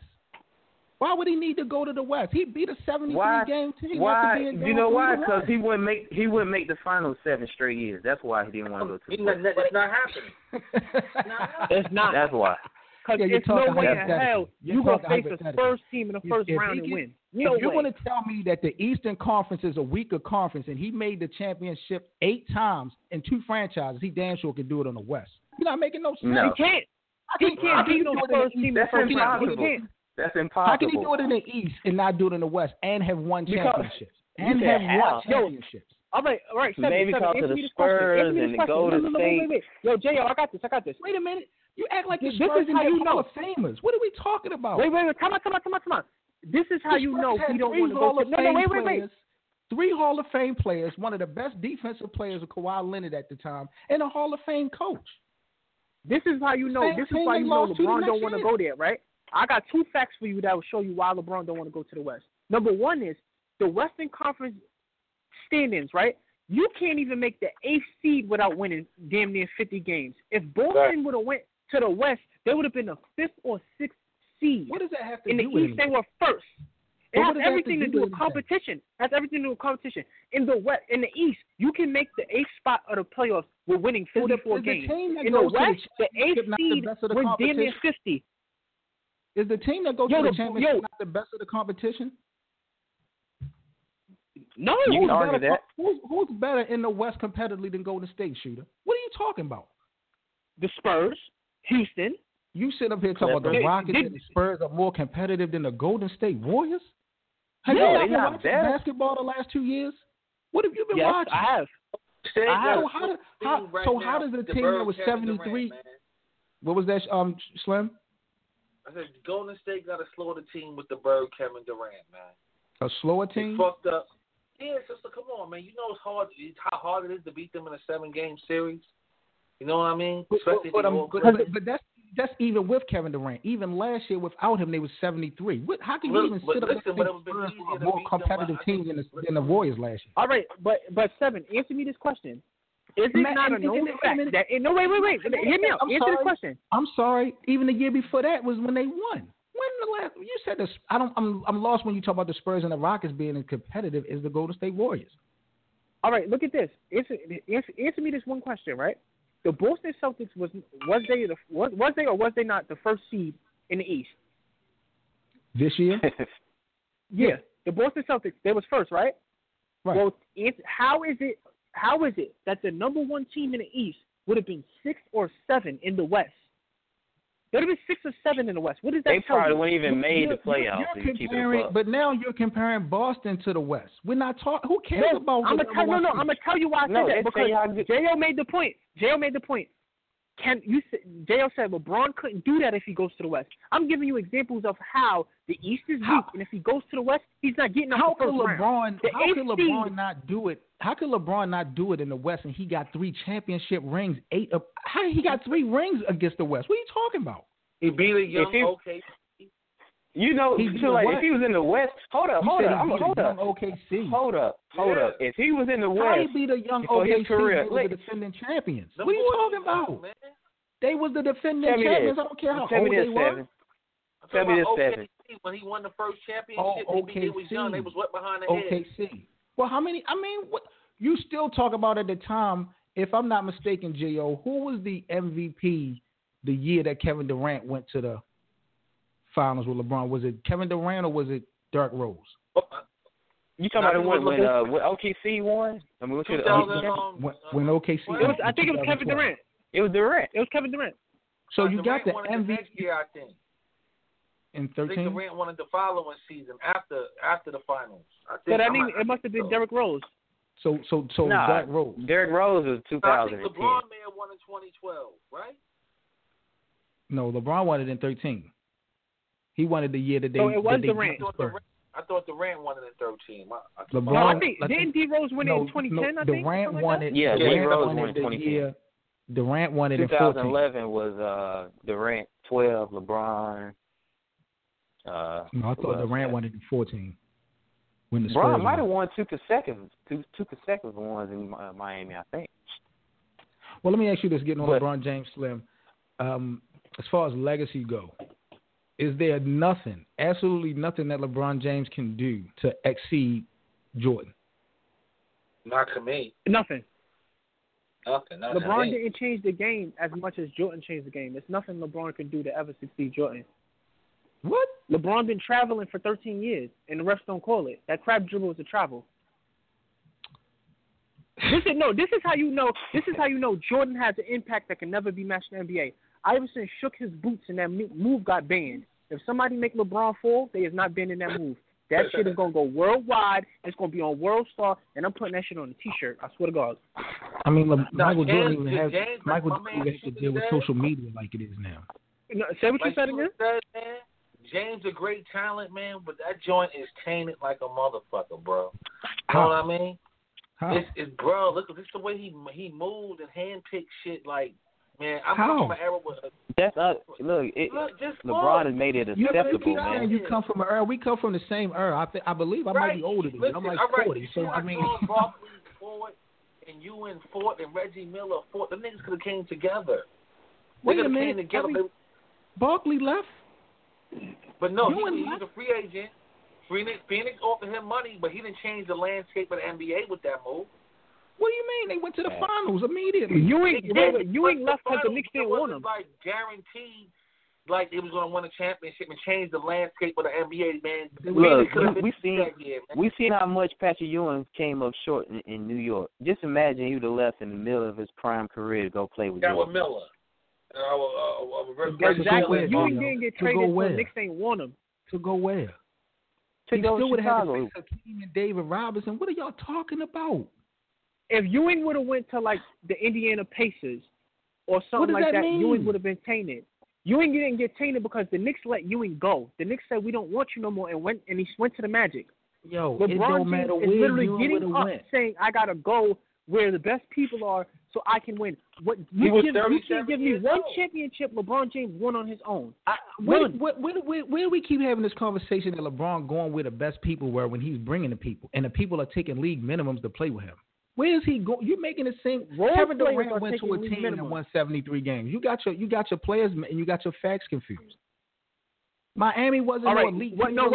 Why would he need to go to the West? He beat a 73-game team. Why? You know why? Because Because he wouldn't make the finals 7 straight years. That's why he didn't want to go to the West. It's not happening. It's not. That's why. Because Yeah, you're it's no talking way in hypothetically. hell You're you're going to talking face a hypothetically. Spurs team in the first If round he and can- win. No if you're way. going to tell me that the Eastern Conference is a weaker conference and he made the championship 8 times in 2 franchises, he damn sure can do it on the West. You're not making no sense. No. He can't. He How can't can beat you no do it in the Spurs East? team in the That's first round. He impossible. can't. That's How impossible. can he do it in the East and not do it in the West and have won Because- championships? And you have said won how? championships. All right. Maybe because of the Spurs and the Golden State. Wait. Yo, J.O., I got this. Wait a minute. You act like the This Spurs is how in you the Hall know. of Famers. What are we talking about? Wait. Come on. This is how The you Spurs know had he don't 3 want to Hall go of to. Fame No, wait. players, 3 Hall of Fame players, one of the best defensive players of Kawhi Leonard at the time, and a Hall of Fame coach. This is how you know. Same This is team why they you know lost to the LeBron next don't want to year. go there, right? I got 2 facts for you that will show you why LeBron don't want to go to the West. Number 1 is the Western Conference standings, right? You can't even make the 8th seed without winning damn near 50 games. If Boston would have went to the West, they would have been the 5th or 6th seed. What does that have to In the do with East, they anything? were first. It But what has does that have everything to to do do with with competition. Has everything to do with competition. In the West, in the East, you can make the 8th spot of the playoffs with winning 44 is the games. team that In the goes to the West, the 8th championship not the seed best of the wins damn near competition? 50. Is the team that goes Yo, to the the- championship yo. not the best of the competition? No, You can argue better, that. Who's better in the West competitively than Golden State, Shooter? What are you talking about? the Spurs, Houston. You sit up here talking about the Clippers. Rockets Did- and the Spurs are more competitive than the Golden State Warriors? Have Yeah, you they're not been not watching better. basketball the last 2 years? What have you been Yes, watching? I have. So how does the team that was 73? What was that, Slim? I said Golden State got to slow the team with the Bird, Kevin Durant, man. A slower They team? fucked up. Yeah, sister, come on, man. You know how hard it is to beat them in a 7-game series. You know what I mean? Especially if they all good. But that's even with Kevin Durant. Even last year without him, they was 73. How can you Look, even but sit up listen, and but think it would've been Spurs easier were a to more beat them, competitive I team think. than the Warriors last year? All right, but Seven, answer me this question. Is it Man, not a and- known and- fact and- that no wait. Hear me out. I'm Answer sorry. this question. I'm sorry. Even the year before that was when they won. When the last? You said this. I'm lost when you talk about the Spurs and the Rockets being as competitive as the Golden State Warriors. All right, look at this. Answer me this one question, right? The Boston Celtics was they or was they not the first seed in the East? This year? Yeah. the Boston Celtics, they was first, right? Right. Well, how is it that the number one team in the East would have been 6 or 7 in the West? They would have been 6 or 7 in the West. What does that They tell probably you? wouldn't even made the playoffs. You're if you keep it comparing, above. but now you're comparing Boston to the West. We're not talking. Who cares about? I'm gonna tell you why I said that because Jo made the point. Jo made the point. Jo said LeBron couldn't do that if he goes to the West. I'm giving you examples of how the East is weak, and if he goes to the West, he's not getting out the first round. How could LeBron not do it? How could LeBron not do it in the West? And he got 3 championship rings. How he got 3 rings against the West? What are you talking about? He beat a young OKC. You know, so like if he was in the West, hold up. OKC. Hold up. If he was in the West, how he beat a young for OKC? his career, They were the defending champions. What are you talking about? Man. They was the defending champions. I don't care how old they were. Tell me this, Seven. When he won the first championship, they was young. They was wet behind the head. OKC. Well, how many? I mean, what you still talk about at the time? If I'm not mistaken, Jo, who was the MVP the year that Kevin Durant went to the finals with LeBron? Was it Kevin Durant or was it Derrick Rose? You talking about when OKC won? I mean, when OKC? I think it was Kevin Durant. It was Durant. It was Kevin Durant. So you got the MVP MVP year, I think. In 13. I think Durant won it the following season after the finals. But I mean, it must have been Derrick Rose. So nah, Derrick Rose. Derrick Rose was 2010. I think LeBron may have won in 2012, right? No, LeBron won it in 13. He won it the year that they. So it was Durant. I thought Durant won it in 13. LeBron. I think didn't D Rose win it in 2010? I think Durant won it. Yeah, Durant Rose won won it in the 2010. year. Durant won it in 2011 was Durant 12, LeBron. No, I thought Durant won it in 14. When the LeBron Spurs might have won two consecutive ones in Miami, I think. Well, let me ask you this: getting on LeBron James, Slim. As far as legacy go, is there nothing, absolutely nothing that LeBron James can do to exceed Jordan? Not to me. Nothing. Nothing. LeBron didn't change the game as much as Jordan changed the game. There's nothing LeBron could do to ever succeed Jordan. What? LeBron been traveling for 13 years, and the refs don't call it. That crab dribble is a travel. This is how you know. This is how you know Jordan has an impact that can never be matched in the NBA. Iverson shook his boots, and that move got banned. If somebody make LeBron fall, they is not banning that move. That shit is gonna go worldwide. It's gonna be on World Star, and I'm putting that shit on a T-shirt. I swear to God. I mean, Michael Jordan even has to deal with social media like it is now. No, say what you said again. James a great talent, man, but that joint is tainted like a motherfucker, bro. You know what I mean? How? It's bro. Look, this is the way he moved and handpicked shit. Like, man, I'm from an era with. That's LeBron has made it acceptable, man. You come from an era. We come from the same era. I believe I might be older than you. I'm like 40. So I mean. Barkley Ford and Ewing Ford and Reggie Miller Ford. The niggas could have came together. Wait a minute. Barkley left. But no, he's a free agent. Phoenix offered him money, but he didn't change the landscape of the NBA with that move. What do you mean? They went to the finals immediately. Ewing left because the Knicks didn't want him. Like guaranteed, like it was going to win a championship and change the landscape of the NBA, man. Look, we seen how much Patrick Ewing came up short in New York. Just imagine he would have left in the middle of his prime career to go play with Jordan. With Miller. Exactly. Ewing didn't get traded, so the Knicks ain't want him. To go where? To go still would have had Chicago. to face Hakeem and David Robinson. What are y'all talking about? If Ewing would have went to like the Indiana Pacers or something like that, Ewing would have been tainted. Ewing didn't get tainted because the Knicks let Ewing go. The Knicks said we don't want you no more, and he went to the Magic. Yo, LeBron it don't matter James where is literally Ewing getting up went. saying I gotta go where the best people are so I can win. You can't give me one championship LeBron James won on his own. Where do we keep having this conversation that LeBron going where the best people were when he's bringing the people, and the people are taking league minimums to play with him? Where is he going? You're making it seem Kevin Durant went to a team and won 73 games. You got your players and you got your facts confused. Miami wasn't no elite.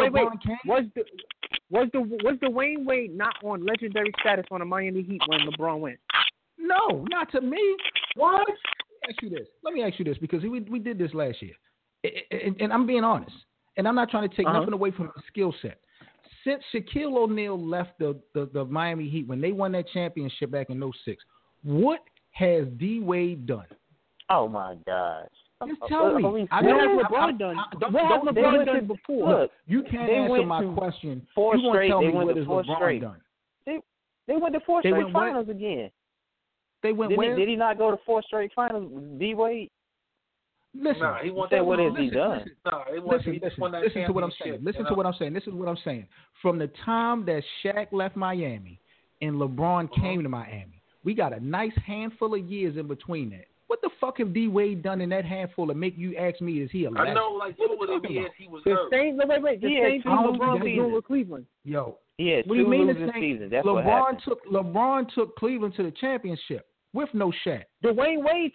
Was Dwayne Wade not on legendary status on the Miami Heat when LeBron went? No, not to me. What? Let me ask you this because we did this last year, and I'm being honest, and I'm not trying to take nothing away from the skill set. since Shaquille O'Neal left the Miami Heat when they won that championship back in 06, what has D Wade done? Oh my gosh. Just tell me. What has LeBron done? What has LeBron done before? Look, you can't answer my question. Four you straight. Tell They me went what to has four LeBron straight. done? They went to four They straight went finals again. They went Did where? Did he not go to four straight finals? D Wade. Listen, Nah, he won Said that. what has he listen, done? Nah, he won, Listen, he just won that listen to what I'm saying. championship, Listen you to know? what I'm saying. This is what I'm saying. From the time that Shaq left Miami and LeBron came to Miami, we got a nice handful of years in between that. What the fuck have D Wade done in that handful to make you ask me, is he a legend? I know, like, two of the years he was The hurt. same. No, wait. The Yeah, same thing two LeBron was losing doing with Cleveland. Yo, He had what do you two mean the losing same? seasons. That's what happened. LeBron took Cleveland to the championship with no Shaq. Dwayne Wade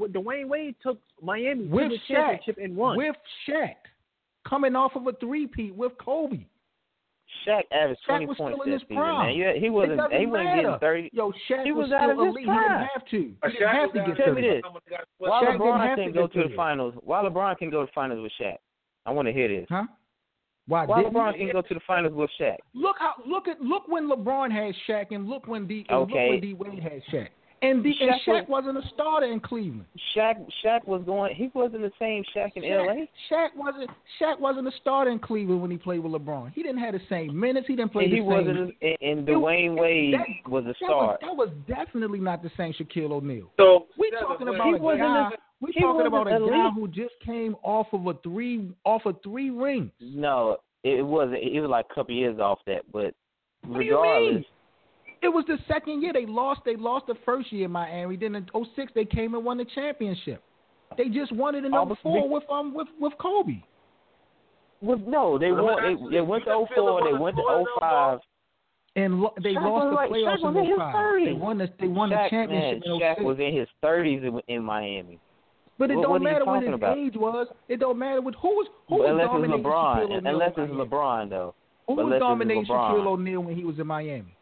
took Miami With to the Shaq. championship and won. With Shaq. Coming off of a three-peat with Kobe. Shaq averaged Shaq 20 was points still in that his season, prime. man. Yeah, he It wasn't. doesn't He wasn't matter. getting 30. Yo, Shaq He was was out of still his elite. He didn't prime. have to. He Shaq didn't have was to out get of Tell to me the this. Why Shaq didn't LeBron have to can't get go to to the it. finals? Why LeBron can go to the finals with Shaq? I want to hear this. Huh? Why Why didn't LeBron he? can go to the finals with Shaq? Look when LeBron had Shaq, and look when D Wade had Shaq. And Shaq wasn't a starter in Cleveland. Shaq was going. He wasn't the same Shaq in LA. Shaq wasn't a starter in Cleveland when he played with LeBron. He didn't have the same minutes. He didn't play And the he same. wasn't. And Dwayne Wade was a star. That was definitely not the same Shaquille O'Neal. So We talking about a guy. We he talking about a wasn't guy elite. who just came off of three rings. No, it wasn't. It was like a couple years off that, but What do you mean? regardless. It was the second year they lost. They lost the first year in Miami. Then in 06 they came and won the championship. They just won it in 04 with Kobe. Well, no, they won. They went to 04. They went to 05. And they Shaq lost the was playoffs Shaq was in his in 05. 30s. They won the Shaq, championship man, in Shaq 06. was in his 30s in Miami. But it What don't are you matter what talking his about? age was. It don't matter what who was Unless it's dominating Shaquille LeBron. O'Neal. Unless in it's Miami? LeBron, though. Who was Unless it's dominating LeBron. Shaquille O'Neal when he was in Miami?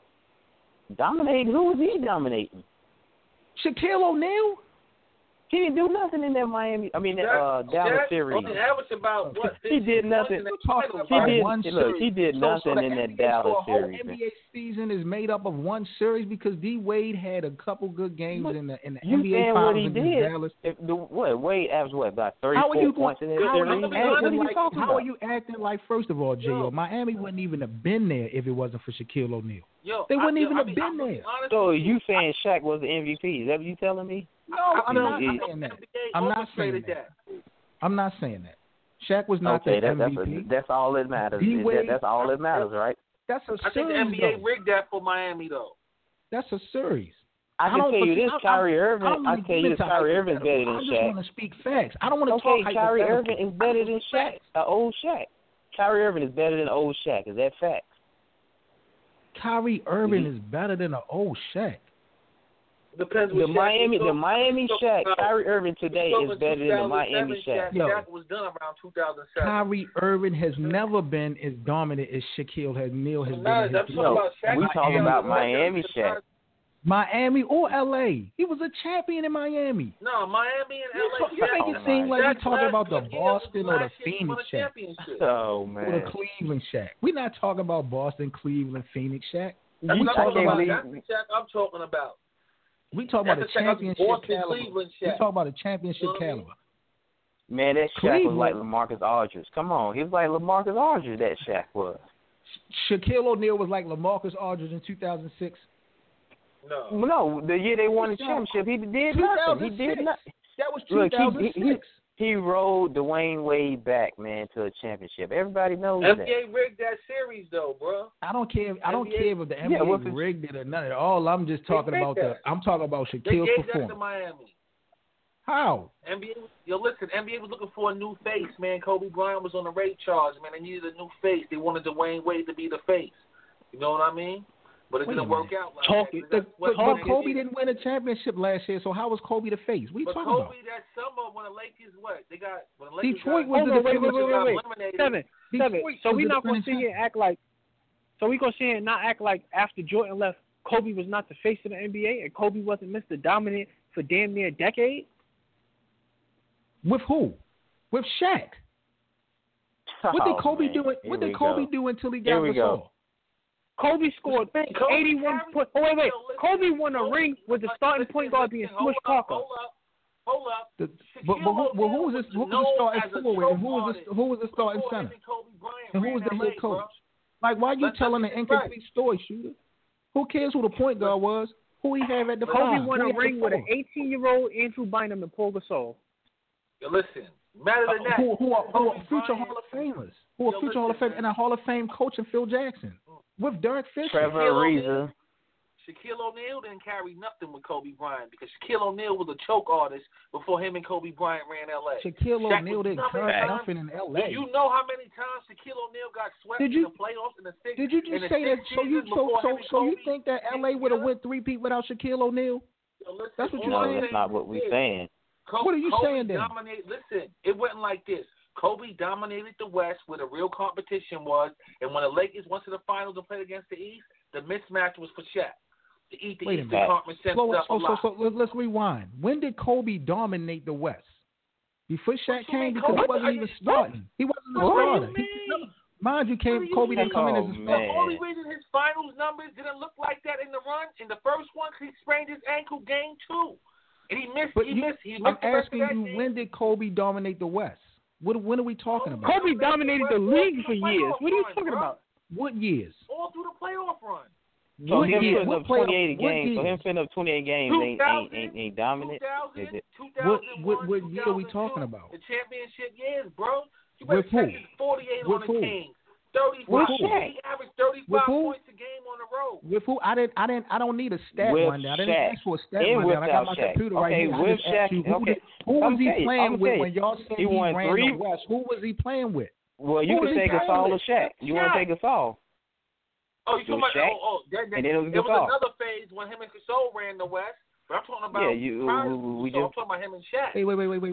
Dominating? Who was he dominating? Shaquille O'Neal? He didn't do nothing in that Miami. I mean, Dallas series. Only averaged about what? He did nothing. He did nothing in that Dallas series. The whole NBA season is made up of one series because D Wade had a couple good games in the You NBA saying finals what he against did? Dallas. Wade averaged what, about How are 34 you points in that how are series? you What are acting you like? talking How about? are you acting like? First of all, J.O., Miami wouldn't even have been there if it wasn't for Shaquille O'Neal. They wouldn't even have been there. So you saying Shaq was the MVP? Is that what you telling me? No, I'm not saying that. I'm not saying that. I'm not saying that. Shaq was not Okay, the that's MVP. that's all that matters. D-Wade- That's all that matters, right? That's a I think the series. NBA though. rigged that for Miami, though. That's a series. I can don't- tell you but this, I- Kyrie Irving. don't I wanna can tell get you this, into Kyrie Irving's better hypotheticals. than I just Shaq. want to speak facts. I don't want to Okay, talk Kyrie hypotheticals. Irving is better than Shaq, old Shaq. Kyrie Irving is better than old Shaq. Is that fact? Kyrie Irving is better than an old Shaq. Depends The what Miami Shaq, about. Kyrie Irving today is better than the Miami Shaq. Yo. Shaq was done around 2007. Kyrie Irving has never been as dominant as Shaquille O'Neal has been. in his I'm talking about Shaq. We talking about Miami Shaq. Miami or LA. He was a champion in Miami. No, Miami and LA. You make it seem like we're talking about the Boston or the Phoenix Shaq. Oh Or man, the Cleveland Shaq. We're not talking about Boston, Cleveland, Phoenix Shaq. That's We what talking about that's the Shaq I'm talking about. we talking about a That's the Shaq of championship Boston, caliber. Cleveland We Shaq. talking about a championship You know what I mean? caliber. man, that Shaq Cleveland. was like LaMarcus Aldridge. Come on, he was like LaMarcus Aldridge. That Shaq was. Shaquille O'Neal was like LaMarcus Aldridge in 2006. No, the year they won the championship, he did nothing. He did nothing. That was Look, 2006. he rolled Dwayne Wade back, man, to a championship. Everybody knows that. NBA rigged that series, though, bro. I don't care. I don't NBA care if the NBA rigged it or none of it. All I'm just talking rigged about that. I'm talking about They Shaquille's gave that to performance. Miami. How? Listen, NBA was looking for a new face, man. Kobe Bryant was on the rape charge, man. They needed a new face. They wanted Dwayne Wade to be the face. You know what I mean? But it didn't work out like that. But Kobe didn't win a championship last year, so how was Kobe the face? What are you But talking Kobe, about? that summer when the Lakers, when the Lakers Detroit got, was the defending eliminated. Seven. Detroit So was we the not gonna defending sit here and act like. So we gonna sit here and not act like after Jordan left, Kobe was not the face of the NBA, and Kobe wasn't Mr. Dominant for damn near a decade. With who? With Shaq. What did Oh, Kobe man. do? Here What did we Kobe go. do until he Here got we Gasol? go. Kobe scored 81 points. Oh, wait. Kobe won a ring with the starting point guard being Smush Parker. Hold up. But who was this? Who was the starting forward? And who was the starting center? And who was the head coach? Like, why are you telling an incomplete story, Shooter? Who cares who the point guard was? Who he have at the Kobe five? won Who a he ring had with the an 18-year-old Andrew Bynum and Paul Gasol. Yo, listen, better than that. Who are Kobe future Bryant. Hall of Famers? Who are future Hall of Famers and a Hall of Fame coach in Phil Jackson with Derek Fisher. Trevor Ariza. Shaquille O'Neal didn't carry nothing with Kobe Bryant because Shaquille O'Neal was a choke artist before him and Kobe Bryant ran L.A. Shaquille O'Neal didn't carry Facts. nothing in L.A. Do you know how many times Shaquille O'Neal got swept Did you- in the playoffs in the six? Did you just say that? So you think that L.A. would have went 3-peat without Shaquille O'Neal? That's what you're No, saying? that's not what we're saying. What are you saying then? Listen, it wasn't like this. Kobe dominated the West where the real competition was, and when the Lakers went to the finals and played against the East, the mismatch was for Shaq. To eat the Wait a Eastern minute. Conference So up a lot. let's rewind. When did Kobe dominate the West? Before Shaq you came, mean, because he Kobe? wasn't even starting. He wasn't a What do starter. you mean? Mind you, Kobe didn't come in as a Oh, starter. The only reason his finals numbers didn't look like that in the run, in the first one, he sprained his ankle game 2. And he missed. But He missed I'm the rest asking of that you, game. when did Kobe dominate the West? When are we talking about? Kobe dominated the league for years. What are you talking about? What years? All through the playoff run. So What him year? putting What up playoff- 28 what games. So years? him putting up 28 games ain't dominant. 2000, Is it? 2001, What year are we 2002, talking about? The championship years, bro. You With better who? check his 48 With on the who? Kings. 35. With who? He averaged 35 With who? points a game on the road. With who? I don't need a stat With rundown. I didn't Shaq. ask for a stat And rundown. I got my without Shaq. computer right Okay, here. I with just asked Shaq, you, who okay. was I'm he tell you, playing I'm with tell when you. y'all said He he won ran 3. the West? Who was he playing with? Well, you Who can was he say playing Gasol with? or Shaq. You want to take Gasol? Oh, you talking about? Shaq, and then it was there was Gasol. another phase when him and Gasol ran the West. But I'm talking about Yeah, prior to we Gasol, I'm just. talking about him and Shaq. Hey,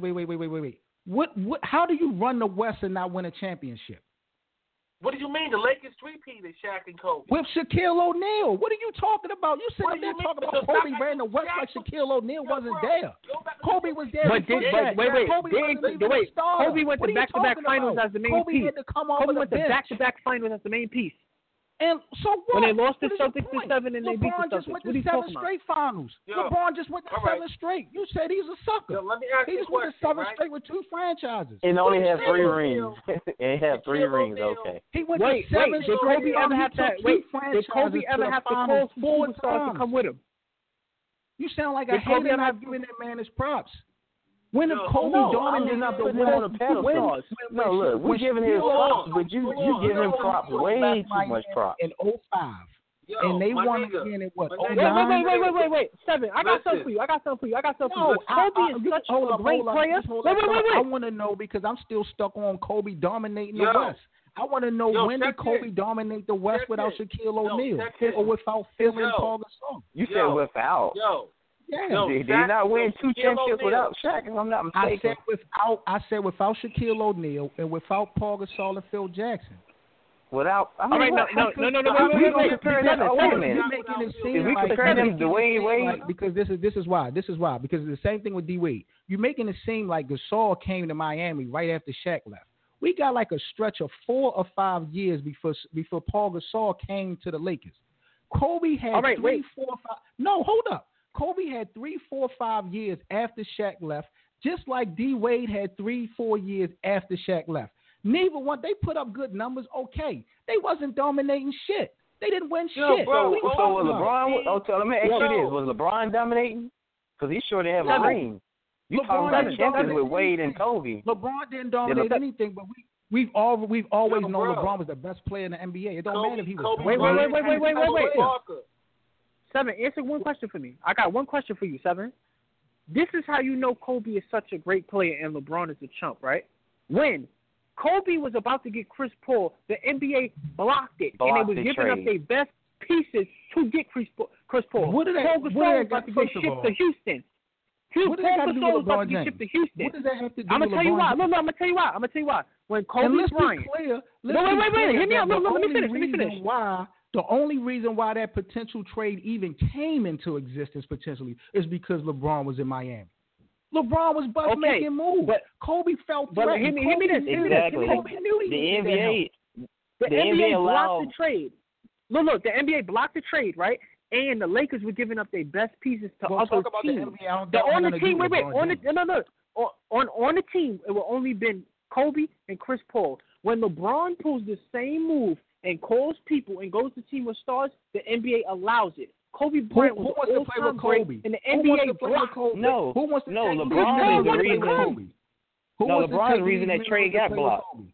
wait. What? How do you run the West and not win a championship? What do you mean? The Lakers three-peated Shaq and Kobe. With Shaquille O'Neal. What are you talking about? You What sitting do there you mean? talking about Kobe ran the West like Shaquille O'Neal wasn't there. Kobe was there. But before did, Shaq. wait, Kobe wasn't even a starter. Kobe went What to are you back-to-back talking finals about? as the main Kobe piece. had to come off Kobe of went the to bench. back-to-back finals as the main piece. And so what? When they lost to What is your Celtics in point? 7 and they beat the LeBron just Celtics. went What are to you 7 talking about? straight finals. Yo, LeBron just went to all right. 7 straight. You said he's a sucker. Yo, let me ask He you a just went to question, 7 right? straight with 2 franchises. It only had 3 Shaquille rings. It had 3 rings. Okay. He went Wait, to 7 did straight. Kobe ever have to? He took Wait, 2 did Kobe franchises ever to the have to finals call 4 superstars to times. come with him? You sound like a Did Kobe hater ever not have- giving that man his props. When Yo, did Kobe No, I'm dominate just not the putting him West? on a pedestal. When- No, look, we're when giving him Shaquille props, O'Neal- but you Shaquille give him O'Neal props was way back too much Miami props. in 05. Yo, And they my won nigga. again in what? My 09? nigga. Wait. 7. I got something Listen. for you. I got something for you. No, Kobe is such hold a up, great hold up, player. just hold Wait. up. I want to know because I'm still stuck on Kobe dominating the Yo. West. I want to know Yo, when did check Kobe it. dominate the West Check without it. Shaquille Yo, O'Neal check it. or without Phil and Yo. Paul Gasol? You said Yo. without. Yo, Yeah. Yo, Did he Shaq- not win 2 Shaquille championships O'Neal. without Shaq, if I'm not I mistaken? said without Shaquille O'Neal and without Paul Gasol and Phil Jackson. Without, I mean, All right, what- no, how wait. we Wait. compare that? Oh, wait a You're minute. making it If seem we like compare you're them to making it Dwayne seem Wade, like- because this is why because it's the same thing with D Wade. You're making it seem like Gasol came to Miami right after Shaq left. We got like a stretch of 4 or 5 years before Paul Gasol came to the Lakers. Kobe had All right, 3, wait. 4, 5. No, hold up. Kobe had 3, 4, 5 years after Shaq left, just like D Wade had 3, 4 years after Shaq left. Neither one, they put up good numbers, okay. They wasn't dominating shit. They didn't win Yo, shit. bro, What are you So talking was about? LeBron? Let me ask you this: was LeBron dominating? Because he sure didn't have a ring. You talking about didn't champions dominate with Wade and anything. Kobe? LeBron didn't dominate anything, but we've always known bro. LeBron was the best player in the NBA. It don't matter if he was Kobe Wait. Bryant, Parker. 7, answer one question for me. I got one question for you, 7. This is how you know Kobe is such a great player and LeBron is a chump, right? When Kobe was about to get Chris Paul, the NBA blocked it, and they was the giving up trade. their best pieces to get Chris Paul. What did that- Paul what did Gasol that was about got- to first get of shipped all- to Houston. What does that Paul have to do Gasol was with about LeBron to get James? shipped to Houston. What does that have to do I'm with gonna tell you LeBron why. James? Look, I'm gonna tell you why. When Kobe And let's Bryant, be clear. Wait. Hear me out. Look, let me finish. The only reason why that potential trade even came into existence potentially is because LeBron was in Miami. LeBron was making moves. But Kobe felt but threatened. hear me this. Exactly. Kobe knew he The needed that help. NBA, The NBA allowed. blocked the trade. Look, the NBA blocked the trade, right? And the Lakers were giving up their best pieces to Well, other talk about teams. the NBA. I don't The think on the nothing to team, do with wait, LeBron on James. the on the team, it will only been Kobe and Chris Paul. When LeBron pulls the same move and calls people and goes to Team of Stars, the NBA allows it. Kobe Bryant Who was wants to play with Kobe? and the Who wants NBA to play with blocked. Kobe? No. Who wants to No, take LeBron these is the minutes reason- with Kobe? Who No, wants to LeBron's take the reason these that minutes trade to got play with blocked. Kobe?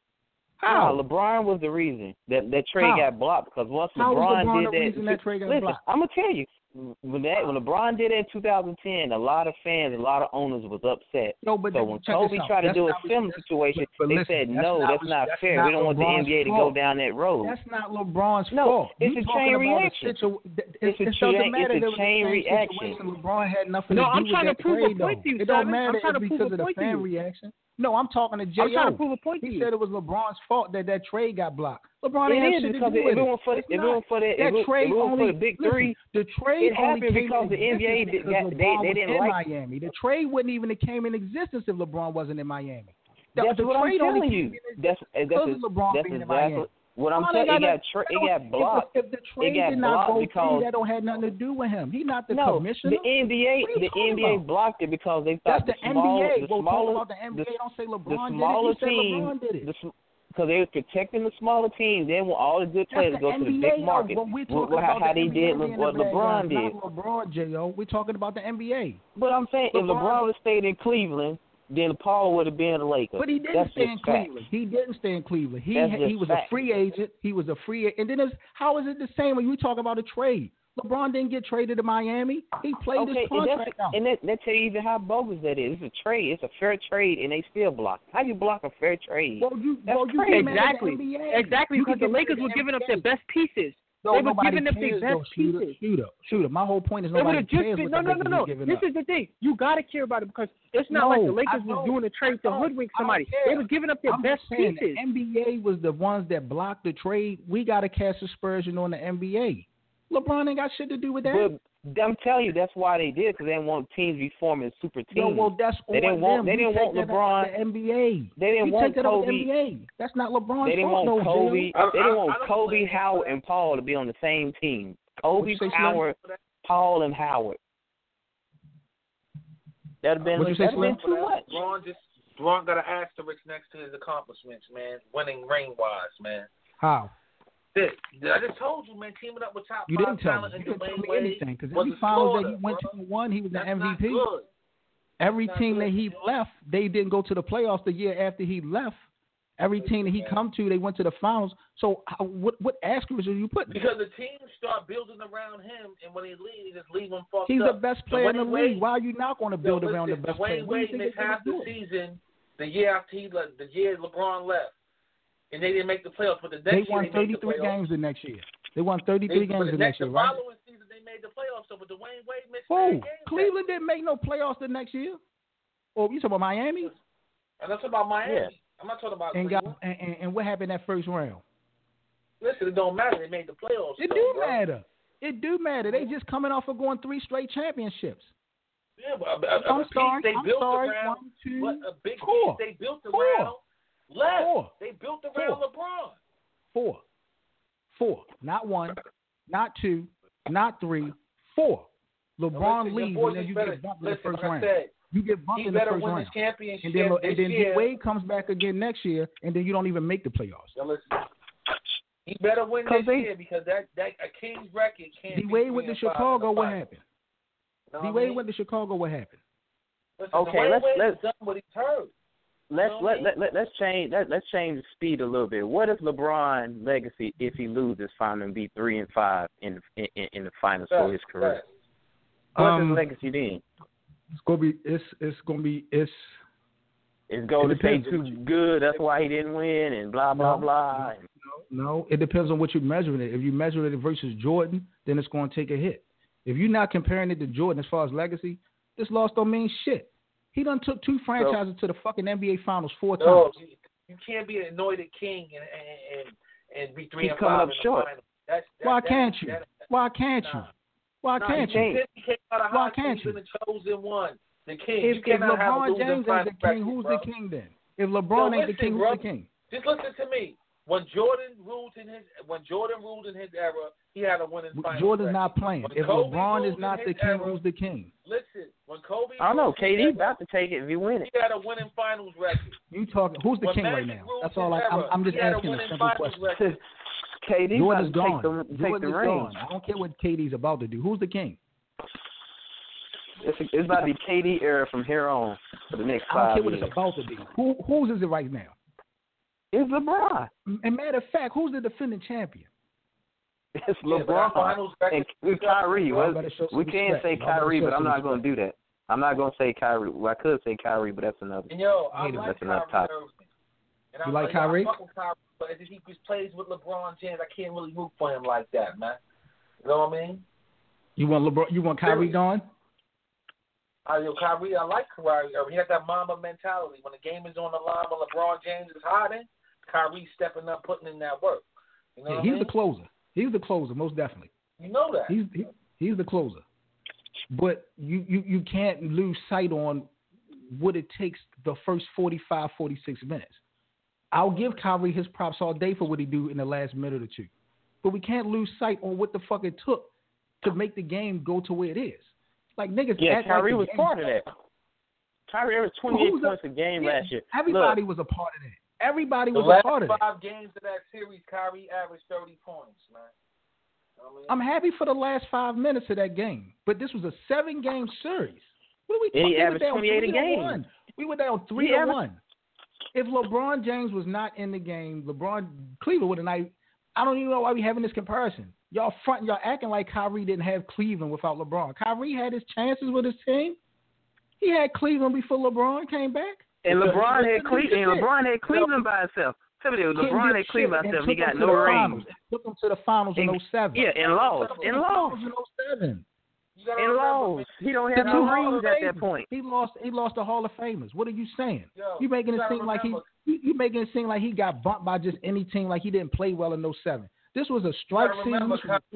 How? How? LeBron was the reason that trade How? got blocked because once How was LeBron LeBron did the that, reason that trade got listen, blocked? I'm gonna tell you when LeBron did it in 2010, a lot of fans, a lot of owners was upset. No, but So when check Kobe this out. tried to That's do a not what- similar situation, but they listen, said that's no, not that's what- not that's fair. not We don't want the LeBron's NBA to go fault. down that road. That's not LeBron's No, fault. it's You a talking chain about reaction. It It's a doesn't chain- matter it's a if it was the chain same reaction. situation. LeBron had nothing No, to do I'm with trying that to prove a trade, point though. to you, It don't Simon. matter I'm trying to it's prove because a of the point to fan you. reaction. No, I'm talking to J.O. I'm trying to prove a point to He you. said it was LeBron's fault that trade got blocked. LeBron ain't It had is shit to because do if with it weren't for It's if it not. weren't for That trade only the big listen, three, the trade it happened only came because in the NBA existence did- because they LeBron didn't was in like- Miami. The trade wouldn't even have came in existence if LeBron wasn't in Miami. That's the what I'm trade only telling came you. in existence That's because of LeBron that's being in exactly Miami. what I'm LeBron telling ain't you. got It got blocked. If the trade got did not blocked go because- through, that don't have nothing to do with him. He's not the No, commissioner. the NBA, What are you the talking NBA about? blocked it because they That's thought the NBA. We'll talk smaller, about the NBA. Don't say the LeBron smaller did it. You team, said LeBron did it. because they were protecting the smaller teams. They want all the good players to That's go the to the NBA, big market. When we're talking how about they the did NBA what being the bad LeBron guys, did. Not LeBron, J.O. We're talking about the NBA. But I'm saying if LeBron would have stayed in Cleveland, then Paul would have been a Laker. But he didn't That's stay in just fact. Cleveland. He didn't stay in Cleveland. He That's just was fact. a free agent. He was a free agent. And then how is it the same when you talk about a trade? LeBron didn't get traded to Miami. He played his contract out. And that tell you even how bogus that is. It's a trade. It's a fair trade, and they still block. How do you block a fair trade? Well, you That's get crazy. mad at the Exactly. NBA. Exactly, You because can the get Lakers mad were at giving up NBA. their best pieces. No, They were nobody giving up their cares, best though, pieces. Shooter. My whole point is It would nobody have just cares been what the Lakers no. was giving This up. is the thing. You got to care about it because it's not No, like the I Lakers was don't. doing a trade to I don't. hoodwink I don't somebody. care. They was giving up their I'm best just saying, pieces. The NBA was the ones that blocked the trade. We got to cast aspersion on the NBA. LeBron ain't got shit to do with that. But I'm telling you, that's why they did, because they didn't want teams to be forming super teams. No, well, that's They didn't on want- them. they We didn't take want that LeBron. out of the NBA. They didn't We want take that out of the Kobe. NBA. That's not LeBron's They didn't fault, want no, Kobe. Jalen. They didn't want I don't Kobe, blame Howard, him. and Paul to be on the same team. Kobe, What'd you say, Howard, Paul, and Howard. That'd have been, What'd you say, that'd have been Slim? too much. Braun got an asterisk next to his accomplishments, man. Winning ring wise, man. How? This, I just told you, man. Teaming up with top You 5 didn't tell talent me. and You didn't tell Dwayne me Wade anything because was every a finals that slaughter, he went bro. to and won, he was That's an not MVP. good. Every That's team not that good. he left, they didn't go to the playoffs the year after he left. Every team that he come to, they went to the finals. So what asterisk are you putting? Because the team start building around him, and when he leaves, they just leave him fucked He's up. the best player in the Dwayne league. Wade- Why are you not going to build Yo, around the listen, best player? Dwayne What do you Wade think missed they're half gonna the do? season the year after he left, the year LeBron left, and they didn't make the playoffs. But the next They year won they made the 33 playoffs. games the next year. They won 33 games the next year, The right? following season they made the playoffs. So, but Dwayne Wade missed Who? 9 games. Cleveland didn't make no playoffs the next year. Oh, you talking about Miami? And I'm talking about Miami. Yeah. I'm not talking about And Cleveland. and what happened that first round? Listen, it don't matter. They made the playoffs. It though, do bro. matter. It do matter. They just coming off of going 3 straight championships. Yeah, but a I'm piece sorry. they I'm built sorry. around. 1, 2, What a big 4. piece they built 4. around. Left. 4. They built around 4. LeBron. 4. Not 1, not 2, not 3, 4. LeBron Listen, leaves your and then boys you better- get bumped in the listen, first like I round. said, You get bumped he in the better first win round. this championship And then this year. D-Wade comes back again next year, and then you don't even make the playoffs. Now listen, he better win this year because that a King's record can't. D-Wade went to Chicago, what happened? No, D-Wade went to Chicago, what happened? Listen, Okay, Dwayne Wade let's- done what he's heard. Let's You know what I mean? let's change the speed a little bit. What is LeBron's legacy if he loses final and be 3-5 in the finals for his career? What's his legacy then? It's gonna be Is Golden State depends. too good? That's why he didn't win, and blah blah blah. No, it depends on what you're measuring it. If you measure it versus Jordan, then it's going to take a hit. If you're not comparing it to Jordan as far as legacy, this loss don't mean shit. He done took 2 franchises to the fucking NBA Finals 4 No, times. you can't be an anointed king and be 3-5 He's coming up in the short. final. Why can't you? Why can't you? Why Nah, can't he you? came out of Why high can't school you? and chosen one. The king. If LeBron James ain't the king, who's the king then? If LeBron ain't the king, who's the king? Just listen to me. When Jordan ruled in his era, he had a winning final. Jordan's not playing. If LeBron is not the king, who's the king? Listen, when Kobe, I don't know. KD about to take it if he win it. He had a winning finals record. You talking? Who's the king right now? That's all. I'm just asking a simple question. KD Jordan's gone. Take the reins. I don't care what KD's about to do. Who's the king? It's about to be KD era from here on for the next 5 years. I don't care what it's about to be. Whose is it right now? It's LeBron. And matter of fact, who's the defending champion? It's LeBron and Kyrie. We can't say Kyrie, but I'm not going to do that. I'm not going to say Kyrie. Well, I could say Kyrie, but that's another. And that's another topic. You like Kyrie? But if he plays with LeBron James, I can't really root for him like that, man. You know what I mean? You want LeBron? You want Kyrie gone? Kyrie, I like Kyrie. He got that Mamba mentality. When the game is on the line, when LeBron James is hiding, Kyrie stepping up, putting in that work. You know he's the closer. He's the closer, most definitely. You know that. He's the closer. But you can't lose sight on what it takes the first 45, 46 minutes. I'll give Kyrie his props all day for what he do in the last minute or two. But we can't lose sight on what the fuck it took to make the game go to where it is. Like niggas. Yeah, Kyrie was part of that. Kyrie averaged 28 points a game last year. Everybody was a part of that. Everybody was a part of that. The last 5 games of that series, Kyrie averaged 30 points, man. You know what I mean? I'm happy for the last 5 minutes of that game, but this was a 7-game series. What are we talking? He averaged 28 a game. We were down 3-1. If LeBron James was not in the game, Cleveland would have not. I don't even know why we having this comparison. Y'all acting like Kyrie didn't have Cleveland without LeBron. Kyrie had his chances with his team. He had Cleveland before LeBron came back. And LeBron had Cleveland by himself. LeBron had Cleveland by himself. He got no rings. Took them to the finals in 07. Yeah, and lost. In 07. And lost. He don't have no rings at that point. He lost the Hall of Famers. What are you saying? You making it seem like he got bumped by just any team, like he didn't play well in 07. This was a strike season.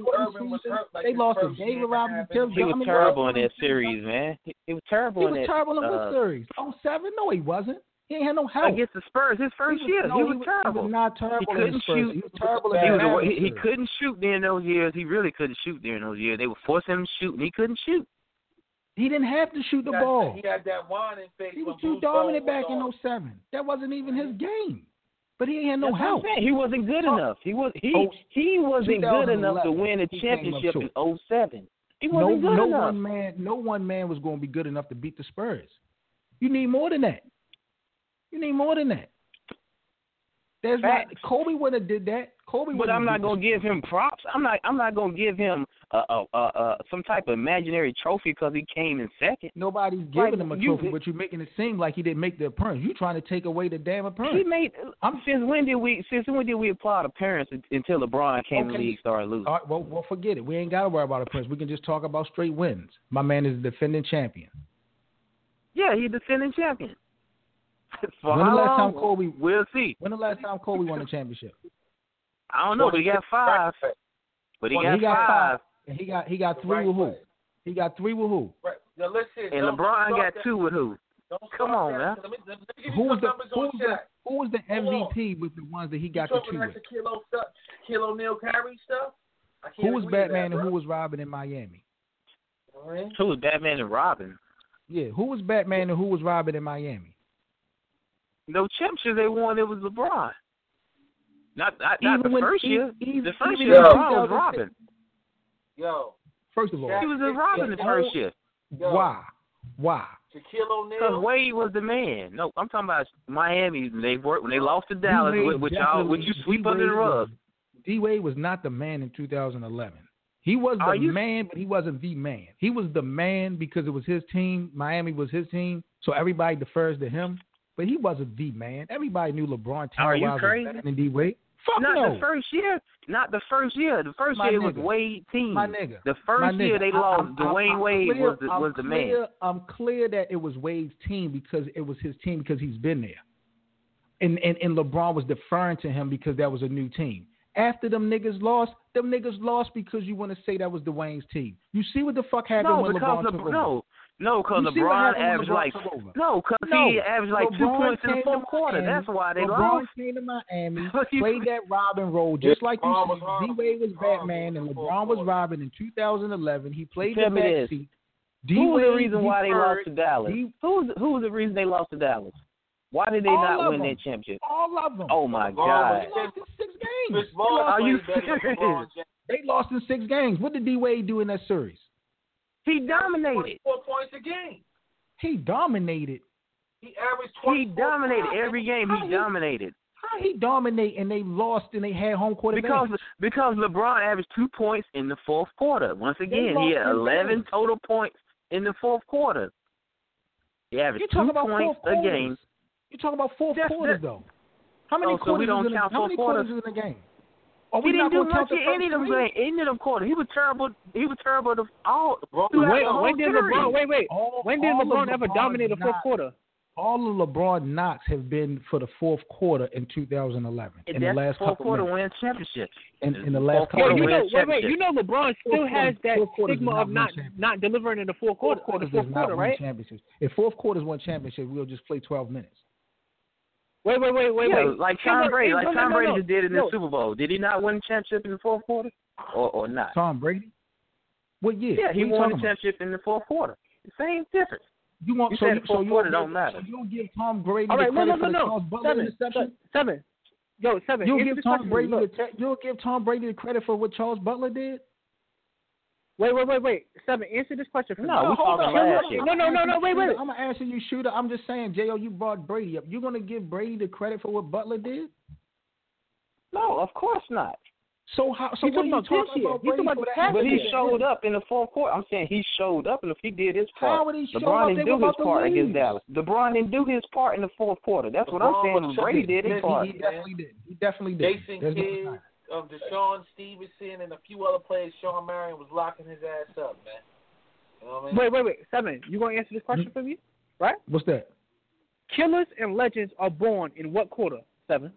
They lost to David Robinson. He was terrible in that series, man. He was terrible in that. He was terrible in what series? 07? No, he wasn't. He ain't had no help. Against the Spurs, his first year, he was terrible. He was not terrible. He couldn't shoot. He was terrible. He couldn't shoot during those years. He really couldn't shoot during those years. They were forcing him to shoot, and he couldn't shoot. He didn't have to shoot the ball. He had that whining face. He was too dominant back in 07. That wasn't even his game. But he ain't had no help. He wasn't good enough. He wasn't good enough to win a championship in 07. He wasn't good enough. No one man was going to be good enough to beat the Spurs. You need more than that. Kobe would have did that. But I'm not gonna give him props. I'm not gonna give him some type of imaginary trophy because he came in second. Nobody's giving him a trophy, but you're making it seem like he didn't make the appearance. You're trying to take away the damn appearance. He made. Since when did we applaud appearance until LeBron came in the league, started losing? All right, well, forget it. We ain't got to worry about appearance. We can just talk about straight wins. My man is the defending champion. Yeah, he's defending champion. When the last time Kobe? We'll see. When the last time Kobe won a championship? I don't know, but he got 5. But he got 5. And he got 3 with who? He got 3 with who? Right. Now listen. And LeBron got 2 with who? Come on, man. Who was the MVP with the ones that he got the 2 with? Shaquille O'Neal Kyrie stuff? Who was Batman and who was Robin in Miami? Who was Batman and Robin? Yeah, who was Batman and who was Robin in Miami? No championship they won. It was LeBron. Not the first year. The first year LeBron was Robin. Yo. First of all, he was a Robin the first year. Why? Shaquille O'Neal. Because Wade was the man. No, I'm talking about Miami. When they lost to Dallas, which you sweep under the rug. D-Wade was not the man in 2011. He was the man, but he wasn't the man. He was the man because it was his team. Miami was his team, so everybody defers to him. But he wasn't the man. Everybody knew LeBron talent-wise was better than D-Wade. Fuck no. Not the first year. The first year was Wade's team. My nigga. The first year they lost, Dwayne Wade was the man. I'm clear that it was Wade's team because it was his team because he's been there. And LeBron was deferring to him because that was a new team. After them niggas lost because you want to say that was Dwayne's team. You see what the fuck happened when LeBron took over? No, because LeBron averaged he averaged like 2 points in the fourth quarter. That's why they lost. LeBron came to Miami, played that Robin role, just like you said. D-Wade was Batman and LeBron was Robin in 2011. He played the backseat. Who was the reason why they lost to Dallas? Who was the reason they lost to Dallas? Why did they not win that championship? All of them. Oh, my God. They lost in 6 games. Are you serious? They lost in 6 games. What did D-Wade do in that series? He dominated. 4 points a game. He dominated. He averaged 24. He dominated every game. He dominated. How he dominate and they lost and they had home court advantage? Because LeBron averaged 2 points in the fourth quarter. Once again, he had 11 total points in the fourth quarter. He averaged 2 points a game. You're talking about fourth quarters, though. How many quarters in the game? He didn't do much in any of them quarters. He was terrible. To all. When did LeBron ever dominate the fourth quarter? All of LeBron knocks have been for the fourth quarter in 2011. In the last fourth couple quarter minutes. wins championship. In the last couple minutes. You know LeBron still has that stigma of not delivering in the fourth quarter, right? If fourth quarters won championship, we'll just play 12 minutes. Wait. Like Tom Brady. Tom Brady just did in the Super Bowl. Did he not win the championship in the fourth quarter? Or not? Tom Brady? What year? Yeah, he won the championship in the fourth quarter. Same difference. You fourth quarter don't matter. So you don't give Tom Brady the credit for the Charles Butler interception? Seven. You'll give Tom Brady the credit for what Charles Butler did? Wait. 7, answer this question for me. No, wait. I'm going to answer you, Shooter. I'm just saying, J.O., you brought Brady up. You're going to give Brady the credit for what Butler did? No, of course not. So what are you talking about Brady for that? But he showed up in the fourth quarter. I'm saying he showed up, and if he did his part, How would he show LeBron up? didn't do his part against Dallas. LeBron didn't do his part in the fourth quarter. That's what I'm saying. Brady did his part. He definitely did. Jason Kidd, Deshaun Stevenson, and a few other players. Sean Marion was locking his ass up, man. You know what I mean? Wait. 7, you going to answer this question for me? Right? What's that? Killers and legends are born in what quarter? 7.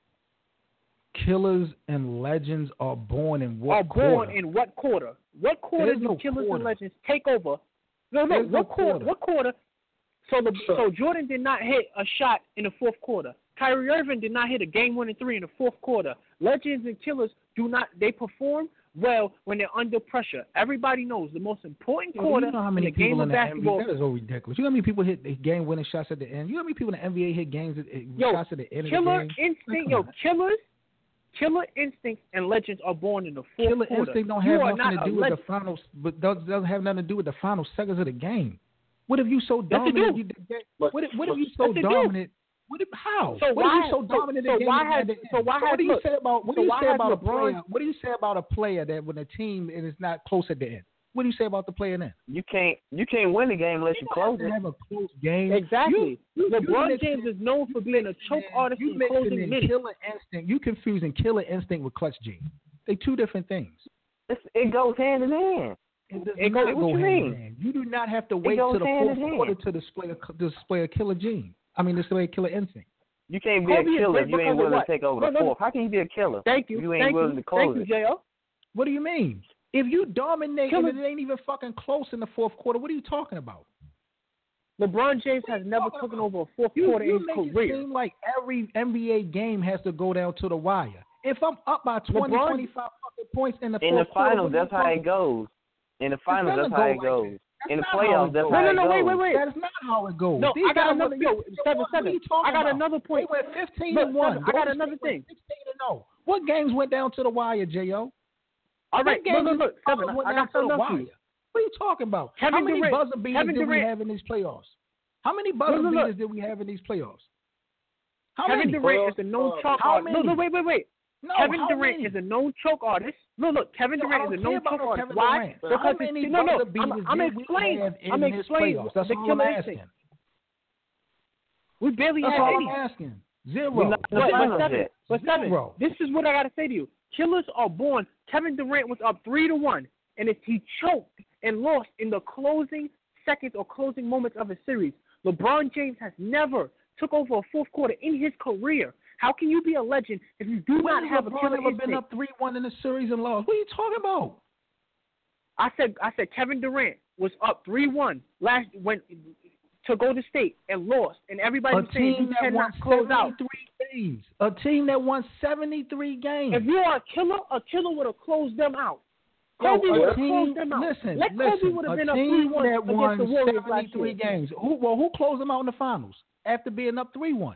Killers and legends are born in what quarter? Born in what quarter? What quarter do killers and legends take over? No. What quarter? What quarter? So Jordan did not hit a shot in the fourth quarter. Kyrie Irving did not hit a game-winning 3 in the fourth quarter. Legends and killers they perform well when they're under pressure. Everybody knows the most important quarter in the game of basketball. That is so ridiculous. You know how many people hit game-winning shots at the end? You know how many people in the NBA hit shots at the end of the game? Killer instincts and legends are born in the fourth quarter. Killer instinct don't have nothing to do with the finals, but doesn't have nothing to do with the final seconds of the game. What if you so dominant? What if you so dominant? How? What do you say about a player that when a team is not close at the end? What do you say about the player then? You can't win the game unless you close it. Have a close game. Exactly. LeBron James is known for being a choke artist in closing minutes. Killer instinct. You confusing killer instinct with clutch gene. They two different things. It goes hand in hand. It goes hand in hand. You do not have to wait to the fourth quarter to display a killer gene. Display a killer instinct. You can't be a killer if you ain't willing to take over the fourth. How can you be a killer? Thank you. If you ain't willing to close it. Thank you, J.O. What do you mean? If you dominate and it ain't even fucking close in the fourth quarter, what are you talking about? LeBron James has never taken over a fourth quarter in his career. It seem like every NBA game has to go down to the wire. If I'm up by 20, 25 fucking points in the fourth quarter, finals, that's how it goes. In the finals, that's how it goes. In the playoffs, that's how it goes. Wait. That is not how it goes. No, I got another. 7. I got another point. They went 15-1. I got another thing. 16-0. What games went down to the wire, J.O.? All right, look, 7. I got something else for you. What are you talking about? How many buzzer beaters did we have in these playoffs? How many buzzer beaters did we have in these playoffs? Kevin Durant is a known choke artist. No, wait. No, Kevin Durant is a known choke artist. Look, Kevin Durant is a known choke artist. Why? Because I'm explaining That's all I'm asking. We barely have any. That's all I'm asking. Zero. But 7. This is what I got to say to you. Killers are born. Kevin Durant was up 3-1, and he choked and lost in the closing seconds or closing moments of a series. LeBron James has never took over a fourth quarter in his career. How can you be a legend if you do not have a killer instinct? Been up 3-1 in the series and lost. What are you talking about? I said Kevin Durant. was up 3-1 to Golden State and lost, and everybody was saying you cannot close out. Games. A team that won 73 games. If you are a killer would have closed them out. Kobe would have closed them out. Listen, Kobe would have been up 3-1 that won against the Warriors 73 games. Who closed them out in the finals after being up 3-1?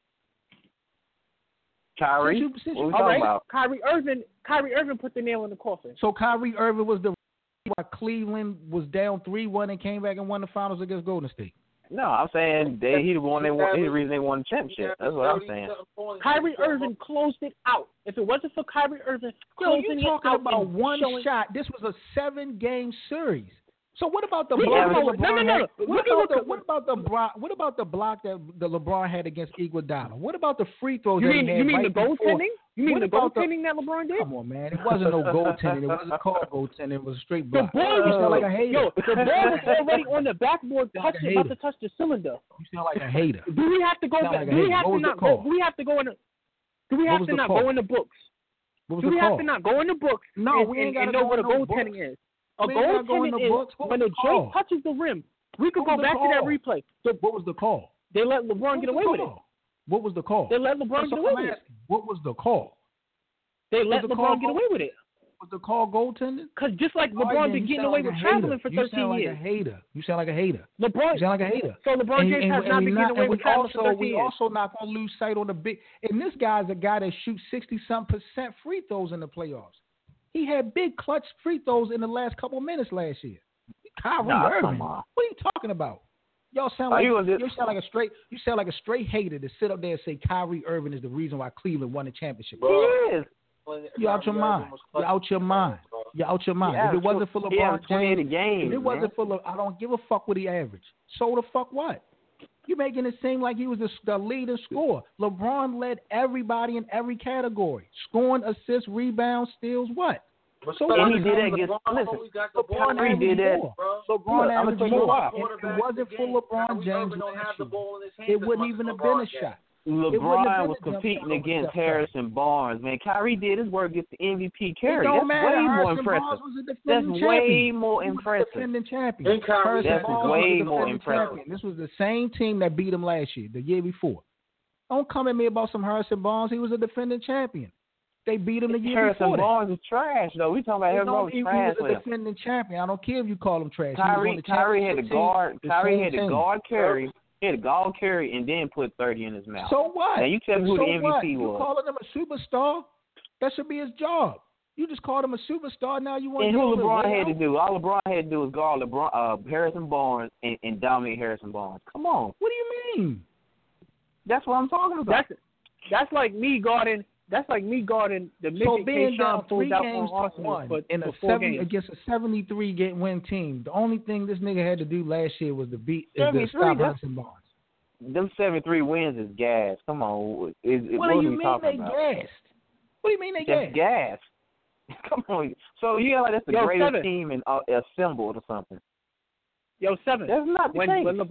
Kyrie. What we talking about? Kyrie Irving put the nail in the coffin. So Kyrie Irving was the reason why Cleveland was down 3-1 and came back and won the finals against Golden State. No, I'm saying he's the reason they won the championship. That's what I'm saying. Kyrie Irving closed it out. If it wasn't for Kyrie Irving closing you're talking it out about one shot. This was a 7-game series. So what about the block that LeBron had? What about the block that the LeBron had against Iguodala? What about the free throws that he had? You mean right the goaltending? You mean the goaltending that LeBron did? Come on, man. It wasn't no goaltending. It wasn't called goaltending. It was a straight block. The ball you sound like a hater. The ball was already on the backboard, about to touch the cylinder. You sound like a hater. Do we have to go back? Do we have to not go? Do we have to go in? Do we have to not go in the books? Do we have to not go in the books? No, we ain't got to know what a goaltending is. A goaltending is when the joint touches the rim. We could go back to that replay. What was the call? They let LeBron get away with it. What was the call? They let LeBron get away with it. What was the call? They let LeBron get away with it. Was the call goaltending? Because just like LeBron been getting away with traveling for 13 years. You sound like a hater. You sound like a hater. LeBron. You sound like a hater. So LeBron James has not been getting away with traveling for 13 years. We also not going to lose sight on the big. And this guy's a guy that shoots 60-something% free throws in the playoffs. He had big clutch free throws in the last couple of minutes last year. Kyrie Irving. What are you talking about? Y'all sound like you sound like a straight hater to sit up there and say Kyrie Irving is the reason why Cleveland won the championship. He is. You're out your mind. You're out your mind. You're out your mind. If it wasn't for LeBron James, if it wasn't for I don't give a fuck what he averaged. So the fuck what? You're making it seem like he was the leading scorer. LeBron led everybody in every category. Scoring, assists, rebounds, steals, what? So and he did that against LeBron did that. LeBron averaged more. If it wasn't for LeBron James, it wouldn't even have been a shot. LeBron was competing against Harrison Barnes. Man, Kyrie did his work against the MVP carry. That's way more impressive. That's way more impressive. That's way more impressive. This was the same team that beat him last year, the year before. Don't come at me about some Harrison Barnes. He was a defending champion. They beat him the year before. Harrison Barnes is trash, though. We talking about Harrison Barnes is trash. He was a defending champion. I don't care if you call him trash. Kyrie had to guard. Kyrie had to guard Curry. He had to guard Curry and then put 30 in his mouth. So what? Now you tell me who the MVP was. You calling him a superstar? That should be his job. You just called him a superstar. Now you want. And who LeBron had to do? All LeBron had to do was guard Harrison Barnes and dominate Harrison Barnes. Come on. What do you mean? That's what I'm talking about. That's like me guarding. That's like me guarding the midget being down 3 games to 1 in against a 73-win team. The only thing this nigga had to do last year was to stop Harrison Barnes. Them 73 wins is gas. Come on. What do you mean they gassed? What do you mean they gassed? Gas. Come on. So you like that's the greatest team in assembled or something. Yo, 7. That's not the case. When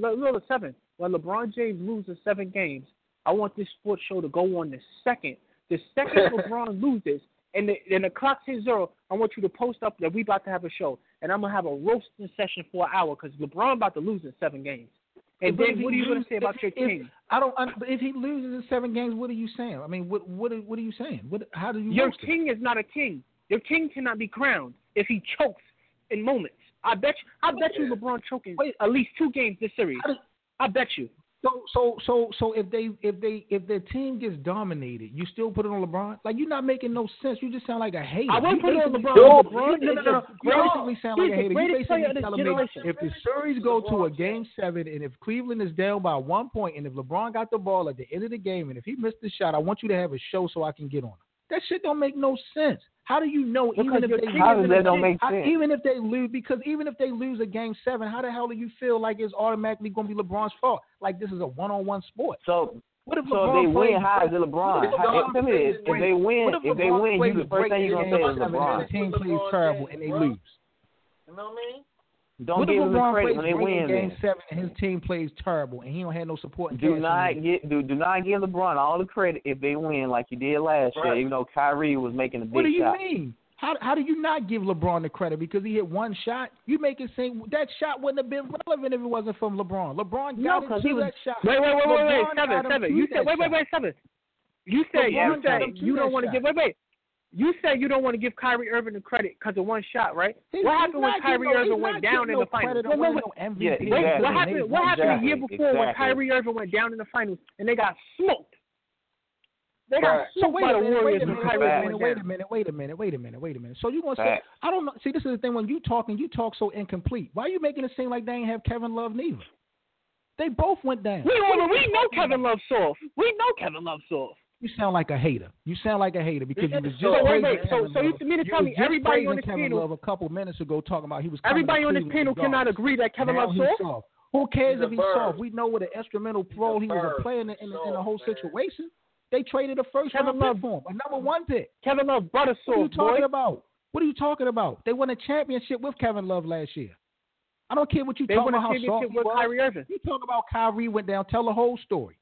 LeBron James loses 7 games, I want this sports show to go on the second LeBron loses and the clock hits 0, I want you to post up that we about to have a show. And I'm going to have a roasting session for an hour because LeBron about to lose in 7 games. And then what are you going to say about your team? If he loses in 7 games, what are you saying? I mean, what are you saying? How do you Your king is not a king. Your king cannot be crowned if he chokes in moments. I bet you LeBron choking at least 2 games this series. I bet you. So if their team gets dominated, you still put it on LeBron? Like, you're not making no sense. You just sound like a hater. I won't put it on LeBron. No. You basically sound like a hater. You basically telling me if the series go to a game 7 and if Cleveland is down by 1 point and if LeBron got the ball at the end of the game and if he missed the shot, I want you to have a show so I can get on him. That shit don't make no sense. How do you know even if they lose? Because even if they lose a game 7, how the hell do you feel like it's automatically going to be LeBron's fault? Like this is a one-on-one sport. So what if they win? How is it LeBron? If they win, you the first thing you're going to say is LeBron. The team plays terrible and they lose. You know what I mean? Don't give him the credit when they win. Game 7 and his team plays terrible and he don't have no support. Do not give LeBron all the credit if they win like you did last year. Even though Kyrie was making a big shot. What do you mean? How do you not give LeBron the credit because he hit one shot? You make it seem that shot wouldn't have been relevant if it wasn't from LeBron. LeBron got into that shot. Wait, Seven. You said Seven. You said you don't want to give. Wait. You said you don't want to give Kyrie Irving the credit because of one shot, right? What happened when Kyrie Irving went down in the finals? What happened the year before when Kyrie Irving went down in the finals and they got smoked? They got smoked by the Warriors. Wait a minute. So you gonna say I don't know? See, this is the thing. When you talk so incomplete. Why are you making it seem like they ain't have Kevin Love neither? They both went down. We know Kevin Love's soft. You sound like a hater. Because you was just So you mean to tell me everybody on this panel Love a couple minutes ago talking about he was everybody on this panel cannot agree that Kevin Love's soft? Who cares if he's soft? We know what an instrumental role he was playing in the whole situation. They traded a first-round pick for him, a number one pick. Kevin Love butter soft. What are you talking about? They won a championship with Kevin Love last year. I don't care what you talking about. How soft he was. Kyrie Irving. You talk about Kyrie went down. Tell the whole story.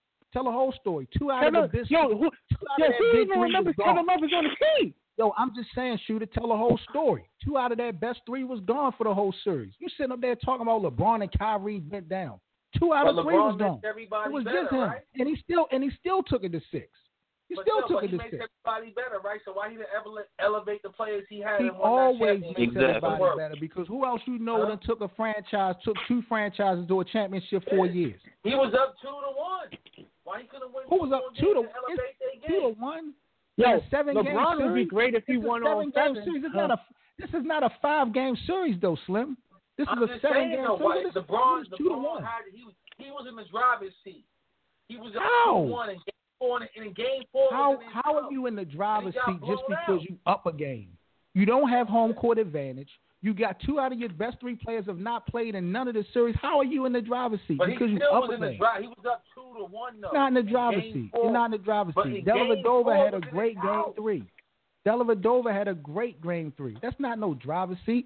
2 out of the big. Who even remembers Kevin Love is on the team? I'm just saying, Shooter, tell the whole story. 2 out of that best 3 was gone for the whole series. You sitting up there talking about LeBron and Kyrie went down. 2 out of 3 was gone. It was just him, right? and he still took it to 6. He still took it to 6. He makes everybody better, right? So why he didn't ever elevate the players he had? He always makes everybody better because who else you know that took 2 franchises to a championship 4 years? He was up 2-1. Why he couldn't win? Who was up 2-1? 2-1. Yeah, 7-game LeBron series. would be great if he won all 7. This is not a 5-game series though, Slim. This is a 7-game series. LeBron he was in the driver's seat. He was up 2-1 in game 4 and in game 4. How are you in the driver's seat just because you up a game? You don't have home court advantage. You got 2 out of your best 3 players have not played in none of the series. How are you in the driver's seat? But because he you up a game. He was up 2-1 though. Not in the driver's seat. You're not in the driver's seat. Dellavedova had a great game 3. Dellavedova had a great game 3. That's not no driver's seat.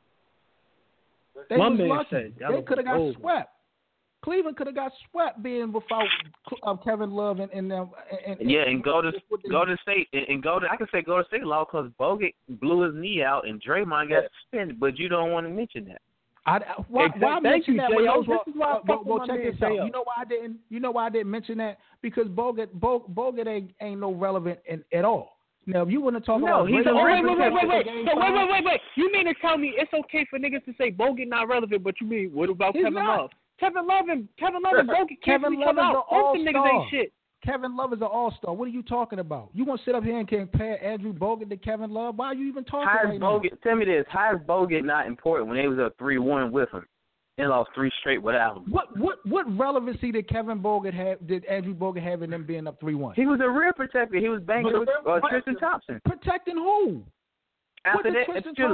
They was lucky. They could have got swept. Cleveland could have got swept being without Kevin Love and them. And go to State I can say go to State law because Bogut blew his knee out and Draymond got suspended, but you don't want to mention that. Why mention that? Well, check this out. You know why I didn't mention that? Because Bogut ain't no relevant at all. Now, if you want to talk about he's wait. You mean to tell me it's okay for niggas to say Bogut not relevant, but you mean what about Kevin Love? Kevin Love and Bogut can't come out. Both them niggas ain't shit. Kevin Love is an all-star. What are you talking about? You want to sit up here and compare Andrew Bogut to Kevin Love? Why are you even talking right now? Tell me this. How is Bogut not important when they was up 3-1 with him and lost 3 straight without him? What relevancy did Andrew Bogut have in them being up 3-1? He was a real protector. He was banging Tristan Thompson. Protecting who? After that,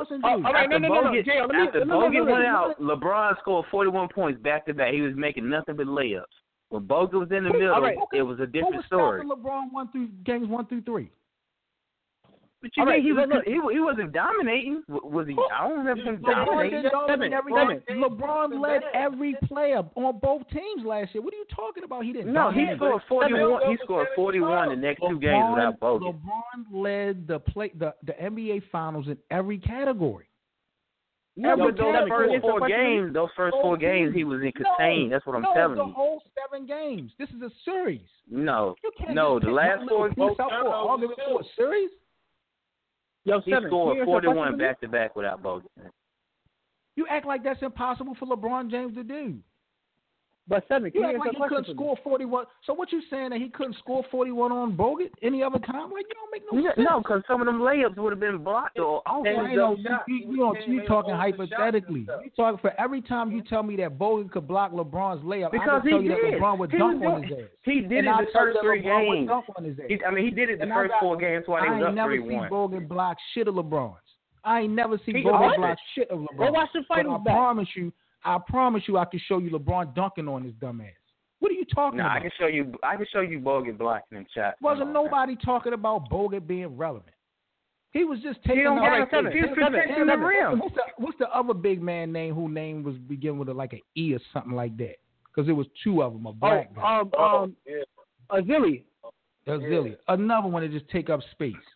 Bogut went out, LeBron scored 41 points back-to-back. He was making nothing but layups. When Bogut was in the middle, it was a different story. Who was stopping LeBron games 1 through 3? But you think he wasn't dominating? Was he? I don't remember him dominating. LeBron led every player on both teams last year. What are you talking about? He didn't. No, he scored 41. He scored 41 the next 2 games without Bogut. LeBron led the NBA Finals in every category. Yeah, but those first four games, he was in contained. That's what I'm telling you. The whole 7 games. This is a series. No, the last 4 games. Series. He scored 41 back-to-back without Bogut. You act like that's impossible for LeBron James to do. But 7, you act like he couldn't score 41. So what you saying that he couldn't score 41 on Bogut any other time? Like, you don't make no sense. No, because some of them layups would have been blocked or off. You talking hypothetically. You talking for every time you tell me that Bogut could block LeBron's layup, because I can tell you that LeBron would dunk on his ass. He did it the first 3 games. He did it the first 4 games while he was up 3-1. I ain't never seen Bogut block shit of LeBron's. I ain't never seen Bogut block shit of LeBron. Go watch the finals back. I promise you I can show you LeBron dunking on his dumb ass. What are you talking about? I can show you Bogut blocking him shots. Wasn't nobody talking about Bogut being relevant. He was just taking he was protecting the rim. What's the other big man name whose name was begin with like an E or something like that? Because there was 2 of them, a black guy. Azili. Another one that just take up space.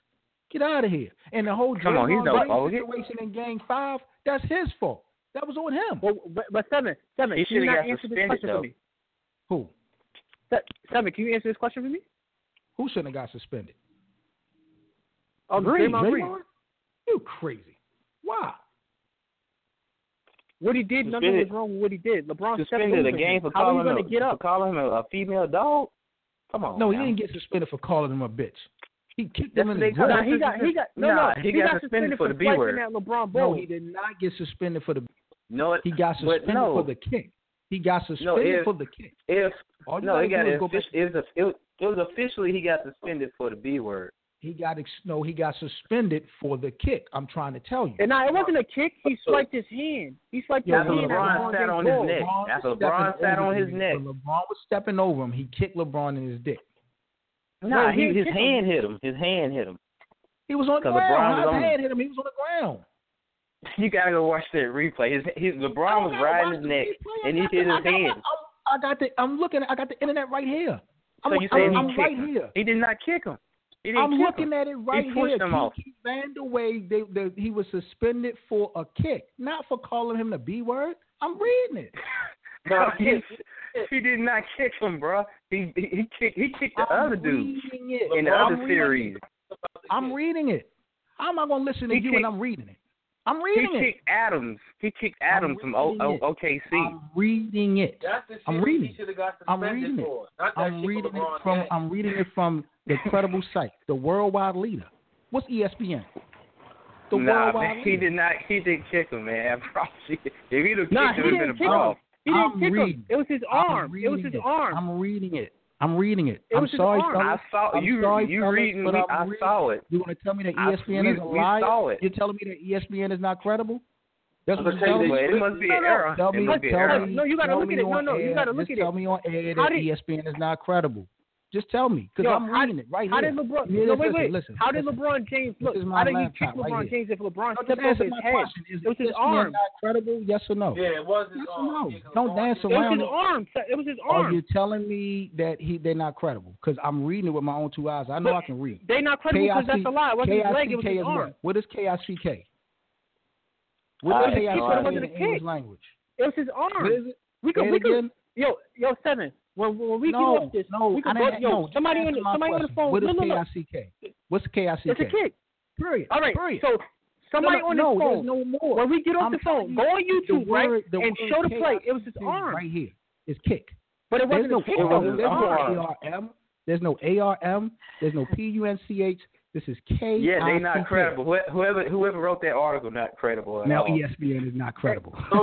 Get out of here. And the whole Come on, he's no bogus. situation in Game 5, that's his fault. That was on him. Well, but Seven, he can you not answer this question though. for me? Who? Seven, can you answer this question for me? Who shouldn't have got suspended? Green. You crazy. Why? What he did, nothing was wrong with what he did. LeBron suspended a game for calling him a female dog. Come on. No, now. He didn't get suspended for calling him a bitch. He kicked him in the he got suspended for the B word. No, he did not get suspended for the. No, he got suspended for the kick. He got suspended for the kick. It was officially he got suspended for the B word. He got suspended for the kick. I'm trying to tell you. And it wasn't a kick. He swiped his hand. His hand. LeBron sat on his neck. After LeBron sat on his neck. When LeBron was stepping over him, he kicked LeBron in his dick. Nah, his hand hit him. His hand hit him. He was on the ground. His hand hit him. He was on the ground. You gotta go watch that replay. LeBron was riding his neck, and he hit his hand. I got the internet right here. I'm right here. He did not kick him. I'm looking at it right here. Kiki Vandeweghe, he was suspended for a kick, not for calling him the B word. I'm reading it. No, he did not kick him, bro. He kicked the other dude in the other series. I'm reading it. How am I going to listen to you when I'm reading it? I'm reading it. He kicked Adams from OKC. I'm reading it. I'm reading it. I'm reading it from the credible site, the worldwide leader. What's ESPN? Worldwide he leader. did not. He didn't kick him, man. I promise you. If he'd have kicked him, it would have been a brawl. He didn't kick him. It was his arm. I'm reading it. I'm reading it. I'm sorry, I saw you. You reading me? I saw it. You want to tell me that ESPN is a liar? We saw it. You're telling me that ESPN is not credible? That's what you're telling me. It must be an error. No, you got to look at it. No, you got to look at it. Tell me on air that ESPN is not credible. Just tell me, because I'm reading it right here. How did LeBron? Listen. How did LeBron James look? How did he kick LeBron James if LeBron stepped over his head? It was his arm. Not credible? Yes or no? Yeah, it was his arm. No. Don't dance around. It was his arm. It was his arm. Are you telling me that they're not credible? Because I'm reading it with my own two eyes. I know I can read. They're not credible because that's a lie. It wasn't his leg. It was his arm. What is KICK? What is KICK in English language? It was his arm. What is it? We could. Yo, Seven. When we get off this, we can somebody on the phone. What is KICK? What's KICK? It's a kick. Period. All right. Period. So somebody on the phone. No more. When we get off the phone, go on YouTube, right, and show the play. It was his arm. Right here. It's kick. But it wasn't a kick. There's no ARM. There's no PUNCH. This is KICK. Yeah, they're not credible. Whoever wrote that article, not credible at all. Now ESPN is not credible. All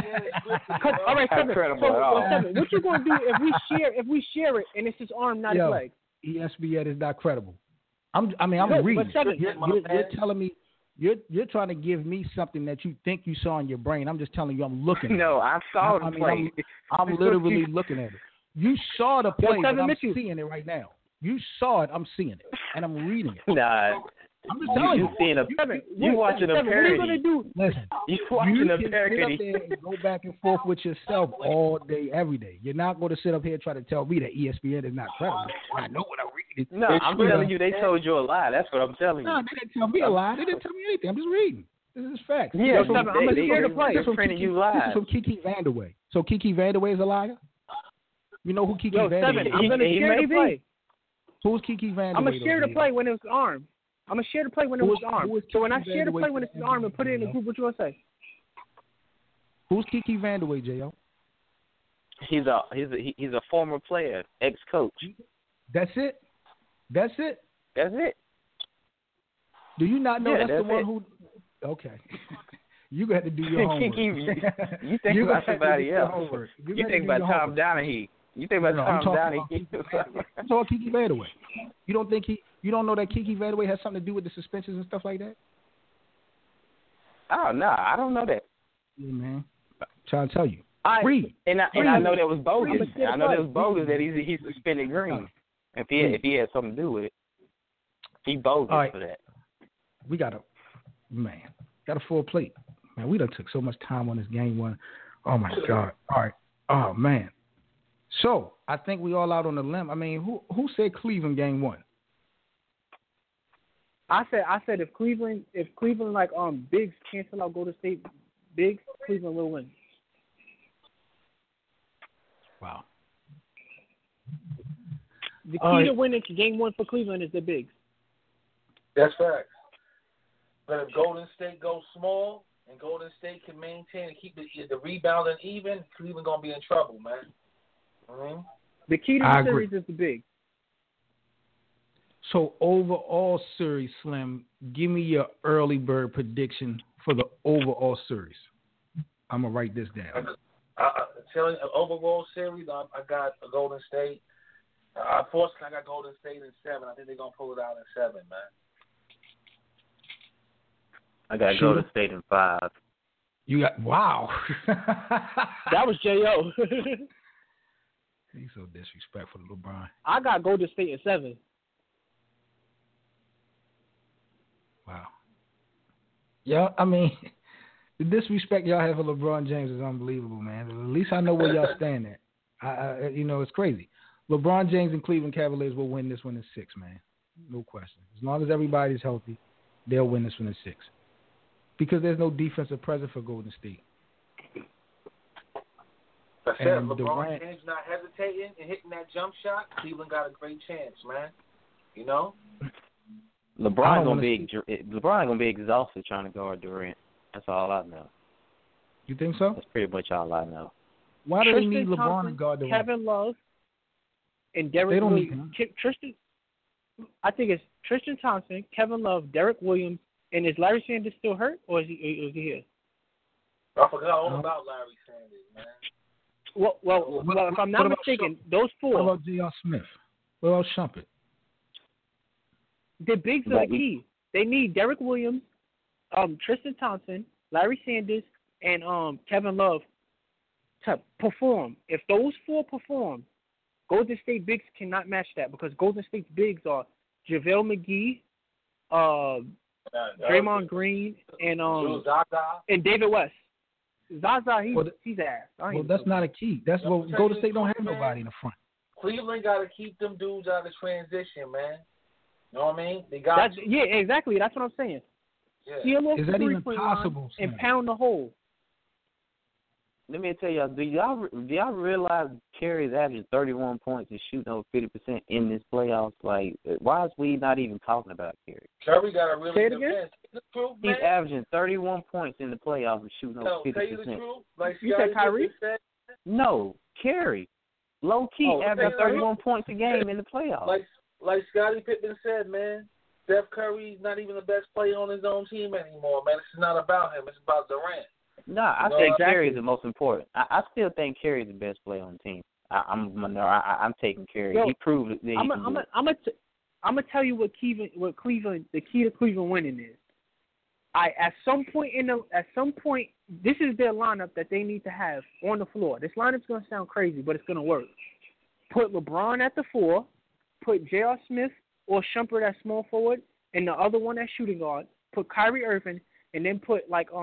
right, Seven. Seven. What you gonna do if we share it and it's his arm, not his leg? ESPN is not credible. I'm reading. You're telling me. You're trying to give me something that you think you saw in your brain. I'm just telling you I'm looking at it. No, I saw the play. I'm literally looking at it. You saw the play, but I'm seeing it right now. You saw it, I'm seeing it, and I'm reading it. Nah, I'm just telling you. You watching a parody. What are you gonna do? Listen, you watching a parody. Sit up there and go back and forth with yourself all day, every day. You're not going to sit up here and try to tell me that ESPN is not credible. I know what I'm reading. No, I'm telling you, they told you a lie. That's what I'm telling you. No, they didn't tell me a lie. They didn't tell me anything. I'm just reading. This is facts. Yeah, I'm scared to play. This is from Kiki Vandeweghe. So Kiki Vandeweghe is a liar? You know who Kiki Vandeweghe is? I'm going to share the play. Who's Kiki Vandeweghe? I'm going to share the play when it was arm. I'm going to share the play when it was arm. So when I share the play when it's arm and put it in the group, what you going to say? Who's Kiki Vandeweghe, J.O.? He's a former player, ex-coach. That's it? That's it. Do you not know that's the one it. who... Okay. You got to do your homework. You think about somebody else. You think about Tom Donahue. You think about Tom Donahue. I'm talking Kiki Vandeweghe. You don't know that Kiki Vandeweghe has something to do with the suspensions and stuff like that? Oh no, I don't know that. Yeah, man. I'm trying to tell you. I know that was bogus. I know that was bogus that he suspended Green. If he had something to do with it, he bogus for that. We got a full plate. Man, we done took so much time on this game one. Oh my God. All right. Oh man. So I think we all out on the limb. I mean, who said Cleveland game one? I said if Cleveland like Biggs cancel out Golden State Biggs, Cleveland will win. Wow. The key to winning game 1 for Cleveland is the Biggs. That's fact. But if Golden State goes small and Golden State can maintain and keep the rebounding even, Cleveland gonna be in trouble, man. Mm-hmm. The key to the series is the Biggs. So overall series, Slim, give me your early bird prediction for the overall series. I'm gonna write this down. Telling overall series, I got a Golden State. Unfortunately, I got Golden State in 7. I think they're gonna pull it out in 7, man. I got Golden State in 5. You got wow. That was J.O. He's so disrespectful to LeBron. I got Golden State in 7. Wow. Yeah, I mean, the disrespect y'all have for LeBron James is unbelievable, man. At least I know where y'all stand at. It's crazy. LeBron James and Cleveland Cavaliers will win this one in 6, man. No question. As long as everybody's healthy, they'll win this one in 6. Because there's no defensive presence for Golden State. I said, LeBron James not hesitating and hitting that jump shot, Cleveland got a great chance, man. You know? LeBron gonna be exhausted trying to guard Durant. That's all I know. You think so? That's pretty much all I know. Why do they need LeBron to guard Durant? Kevin Love and Derek They don't Williams. I think it's Tristan Thompson, Kevin Love, Derek Williams, and is Larry Sanders still hurt, or is he here? I forgot all about Larry Sanders, man. Well, if I'm not mistaken, those 4. What about J.R. Smith? What about Shumpert? The bigs are the key. They need Derek Williams, Tristan Thompson, Larry Sanders, and Kevin Love to perform. If those 4 perform, Golden State bigs cannot match that because Golden State's bigs are JaVale McGee, Draymond Green, and David West. Zaza, he's ass. Well, that's not a key. That's what Golden State don't have nobody in the front. Cleveland got to keep them dudes out of transition, man. You know what I mean? They got yeah, exactly. That's what I'm saying. Yeah. Seal off Is the that even 3-point possible? line and pound the hole. Let me tell y'all, do y'all realize Curry's averaging 31 points and shooting over 50% in this playoffs? Like, why is we not even talking about Curry? Curry got a really Say it good again? bench. The truth, He's man. averaging 31 points in the playoffs and shooting over 50%. Tell you the truth, like You said Kyrie? No, Curry. Low key averaging 31 points a game in the playoffs. Like Scottie Pippen said, man, Steph Curry's not even the best player on his own team anymore, man. It's not about him. It's about Durant. No, I think Curry is the most important. I still think Curry is the best player on the team. I'm taking Curry. He proved that he can do it. I'm gonna tell you what Cleveland, the key to Cleveland winning is. At some point, this is their lineup that they need to have on the floor. This lineup's gonna sound crazy, but it's gonna work. Put LeBron at the 4, put J.R. Smith or Shumpert at small forward, and the other one at shooting guard. Put Kyrie Irving, and then put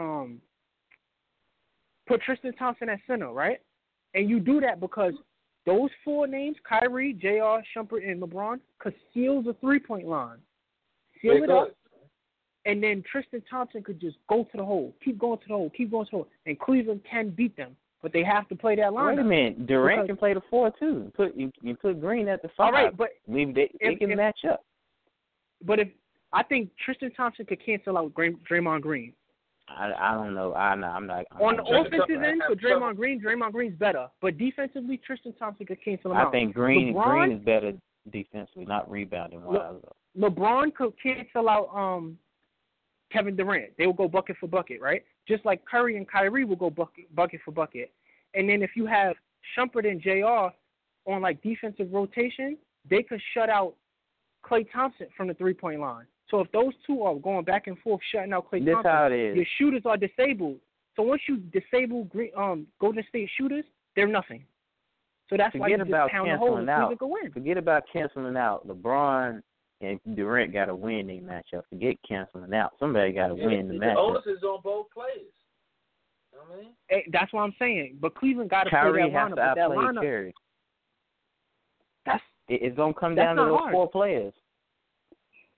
Tristan Thompson at center, right? And you do that because those 4 names, Kyrie, J.R., Shumpert, and LeBron, could seal the 3-point line. Seal it up, and then Tristan Thompson could just go to the hole, keep going to the hole, keep going to the hole, and Cleveland can beat them, but they have to play that line. Wait a minute, Durant can play the 4 too. You put Green at the 5. All right, but they can match up. But I think Tristan Thompson could cancel out Draymond Green. I don't know. I'm not. On the offensive end for Draymond Green's better. But defensively, Tristan Thompson could cancel him out. I think Green is better defensively, not rebounding wise. LeBron could cancel out Kevin Durant. They will go bucket for bucket, right? Just like Curry and Kyrie will go bucket for bucket. And then if you have Shumpert and JR on like defensive rotation, they could shut out Klay Thompson from the 3-point line. So if those 2 are going back and forth, shutting out Klay Thompson, how it is. Your shooters are disabled. So once you disable Golden State shooters, they're nothing. So that's why you just pound the hole and Cleveland can win. Forget about canceling out. LeBron and Durant got to win their matchup. Forget canceling out. Somebody got to win the matchup. The onus is on both players. You know what I mean? That's what I'm saying. But Cleveland got to play that lineup. Kyrie has to outplay Curry. It's going to come down to those 4 players.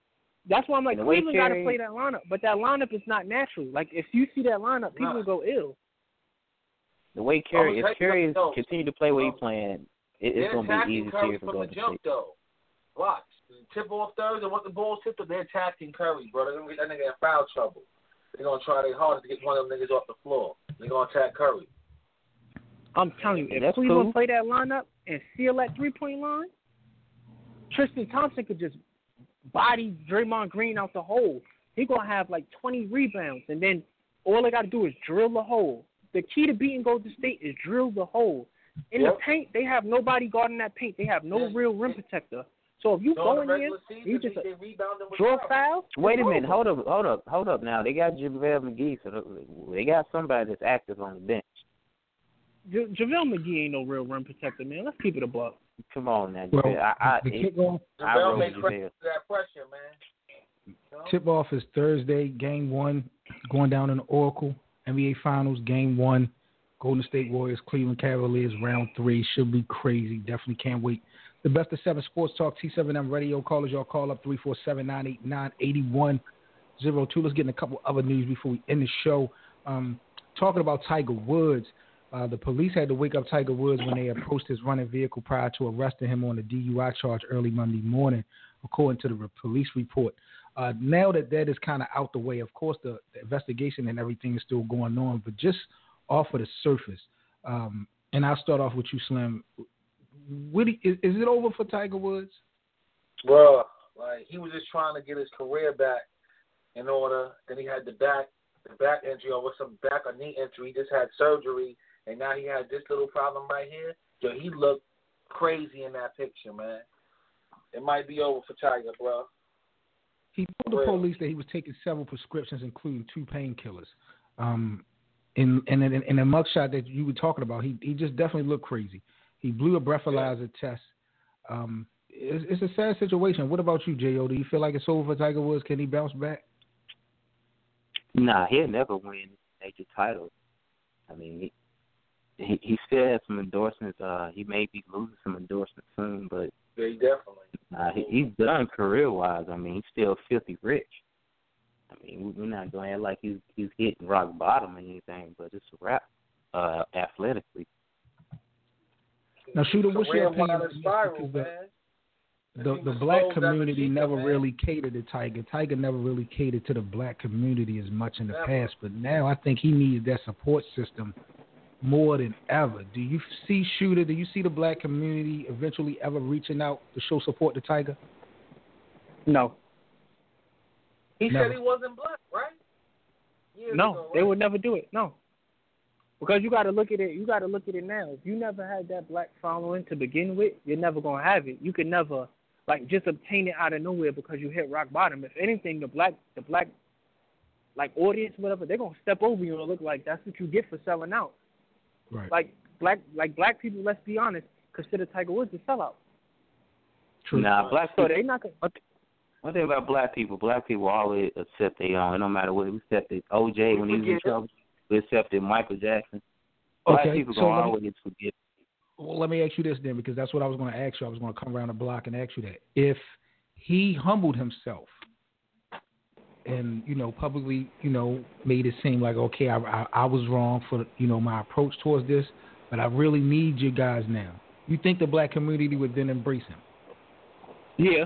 That's why I'm like, Cleveland got to play that lineup. But that lineup is not natural. Like, if you see that lineup, people will go ill. The way Curry, if Curry continue to play what he's playing, it's going to be easy series for Golden State. Though. Watch. Tip-off thirds, and what the ball's tipped up, they're attacking Curry, bro. They're going to get that nigga in foul trouble. They're going to try their hardest to get one of them niggas off the floor. They're going to attack Curry. I'm telling you, if Cleveland play that lineup and seal that three-point line, Tristan Thompson could just body Draymond Green out the hole. He's going to have like 20 rebounds, and then all they got to do is drill the hole. The key to beating Golden State is drill the hole. In the paint, they have nobody guarding that paint. They have no real rim protector. So if you go in there, you just draw fouls. Wait a minute, hold up now. They got JaVale McGee, so they got somebody that's active on the bench. JaVale McGee ain't no real rim protector, man. Let's keep it a buck. Come on now, JaVale make that pressure, man. Tip-off is Thursday, Game 1, going down in the Oracle. NBA Finals, Game 1. Golden State Warriors, Cleveland Cavaliers, Round 3. Should be crazy. Definitely can't wait. The Best of 7 Sports Talk, T7M Radio. Callers, y'all call up 347-989-8102. Let's get in a couple other news before we end the show. Talking about Tiger Woods. The police had to wake up Tiger Woods when they approached his running vehicle prior to arresting him on a DUI charge early Monday morning, according to the police report. Now that is kind of out the way, of course, the investigation and everything is still going on, but just off of the surface, and I'll start off with you, Slim. Is it over for Tiger Woods? Bro, like, he was just trying to get his career back in order. Then he had the back injury, or some back or knee injury. He just had surgery, and now he had this little problem right here. Yo, he looked crazy in that picture, man. It might be over for Tiger, bro. He told the police that he was taking several prescriptions, including 2 painkillers. In the mugshot that you were talking about, he just definitely looked crazy. He blew a breathalyzer test. It's a sad situation. What about you, J.O.? Do you feel like it's over for Tiger Woods? Can he bounce back? Nah, he'll never win a major title. I mean, he still has some endorsements. He may be losing some endorsements soon, but yeah, he definitely. He's done career-wise. I mean, he's still filthy rich. I mean, we're not going to act like he's hitting rock bottom or anything, but it's a wrap athletically. Now, Shooter, what's your opinion? The black community never really catered to Tiger. Tiger never really catered to the black community as much in the past, but now I think he needs that support system more than ever. Do you see, Shooter, do you see the black community eventually ever reaching out to show support to Tiger? No. He said he wasn't black, right? They would never do it. No. Because you got to look at it. You got to look at it now. If you never had that black following to begin with, you're never gonna have it. You could never just obtain it out of nowhere because you hit rock bottom. If anything, the black like audience, whatever, they're gonna step over you and look like that's what you get for selling out. Right. Black people, let's be honest, consider Tiger Woods a sellout. True. Nah, black people. So they not gonna. One thing about black people always accept their own. No matter what, we accepted OJ when he was in trouble. We accepted Michael Jackson. Black people gonna always forget. Well, let me ask you this then, because that's what I was going to ask you. I was going to come around the block and ask you that. If he humbled himself and, publicly, made it seem like, okay, I was wrong for, my approach towards this, but I really need you guys now. You think the black community would then embrace him? Yeah.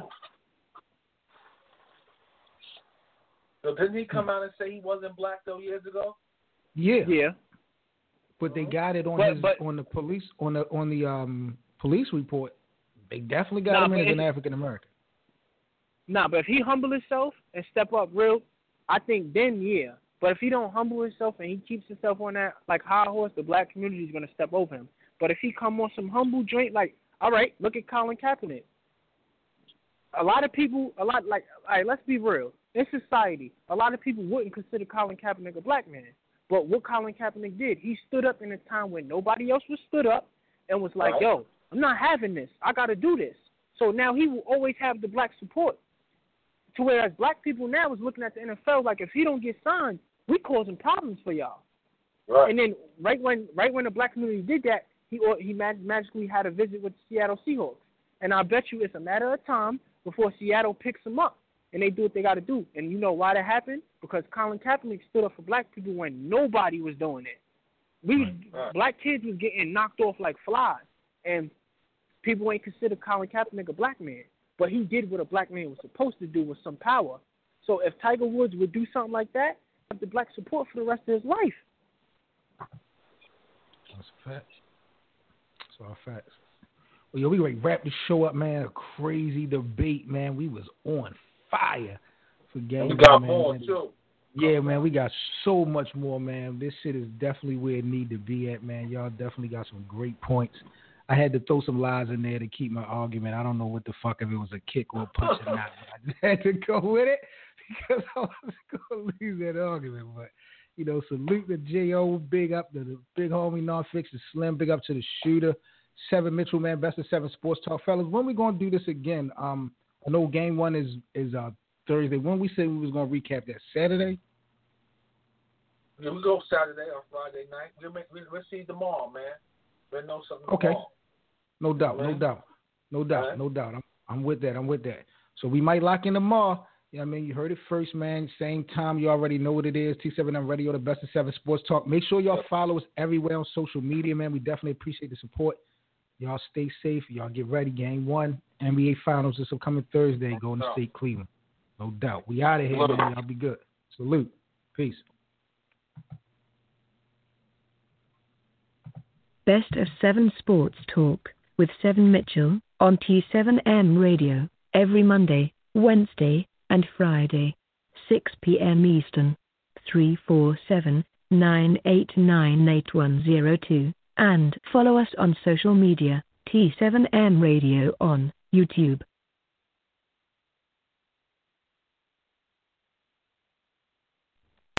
So didn't he come out and say he wasn't black, though, years ago? Yeah. Yeah. But they got it on the police police report. They definitely got him in as an African American. Nah, but if he humble himself and step up real, I think then yeah. But if he don't humble himself and he keeps himself on that like high horse, the black community is gonna step over him. But if he come on some humble joint, like, all right, look at Colin Kaepernick. A lot of people, all right, let's be real. In society, a lot of people wouldn't consider Colin Kaepernick a black man. But what Colin Kaepernick did, he stood up in a time when nobody else was stood up and was like, yo, I'm not having this. I got to do this. So now he will always have the black support. To whereas black people now is looking at the NFL like, if he don't get signed, we causing problems for y'all. Right. And then right when the black community did that, he magically had a visit with the Seattle Seahawks. And I bet you it's a matter of time before Seattle picks him up. and they do what they got to do. And you know why that happened? Because Colin Kaepernick stood up for black people when nobody was doing it. Black kids was getting knocked off like flies, and people ain't consider Colin Kaepernick a black man. But he did what a black man was supposed to do with some power. So if Tiger Woods would do something like that, have the black support for the rest of his life. That's a fact. That's all facts. Well, yo, we ready to wrap the show up, man. A crazy debate, man. We was on fire for game. We got man, more, man. too. Yeah, man, we got so much more, man. This shit is definitely where it need to be at, man. Y'all definitely got some great points. I had to throw some lies in there to keep my argument. I don't know what the fuck if it was a kick or a punch or not. I just had to go with it because I was going to lose that argument. But, you know, salute to J.O., big up to the big homie Non-Fiction Slim, big up to the shooter. 7 Mitchell, man, best of 7 Sports Talk. Fellas, when we going to do this again? I know game 1 is Thursday. When we said we was going to recap that? Saturday? Yeah, we go Saturday or Friday night. We'll see tomorrow, man. We'll know something okay. tomorrow. No doubt. I'm with that. So we might lock in tomorrow. Yeah, I mean, you heard it first, man. Same time. You already know what it is. T7M Radio, the best of 7 Sports Talk. Make sure y'all follow us everywhere on social media, man. We definitely appreciate the support. Y'all stay safe. Y'all get ready. Game 1, NBA Finals this upcoming Thursday. Golden State, Cleveland. No doubt. We out of here, man. Y'all be good. Salute. Peace. Best of 7 Sports Talk with 7 Mitchell on T7M Radio every Monday, Wednesday, and Friday, 6 p.m. Eastern, 347-989-8102, and follow us on social media, T7M Radio on YouTube.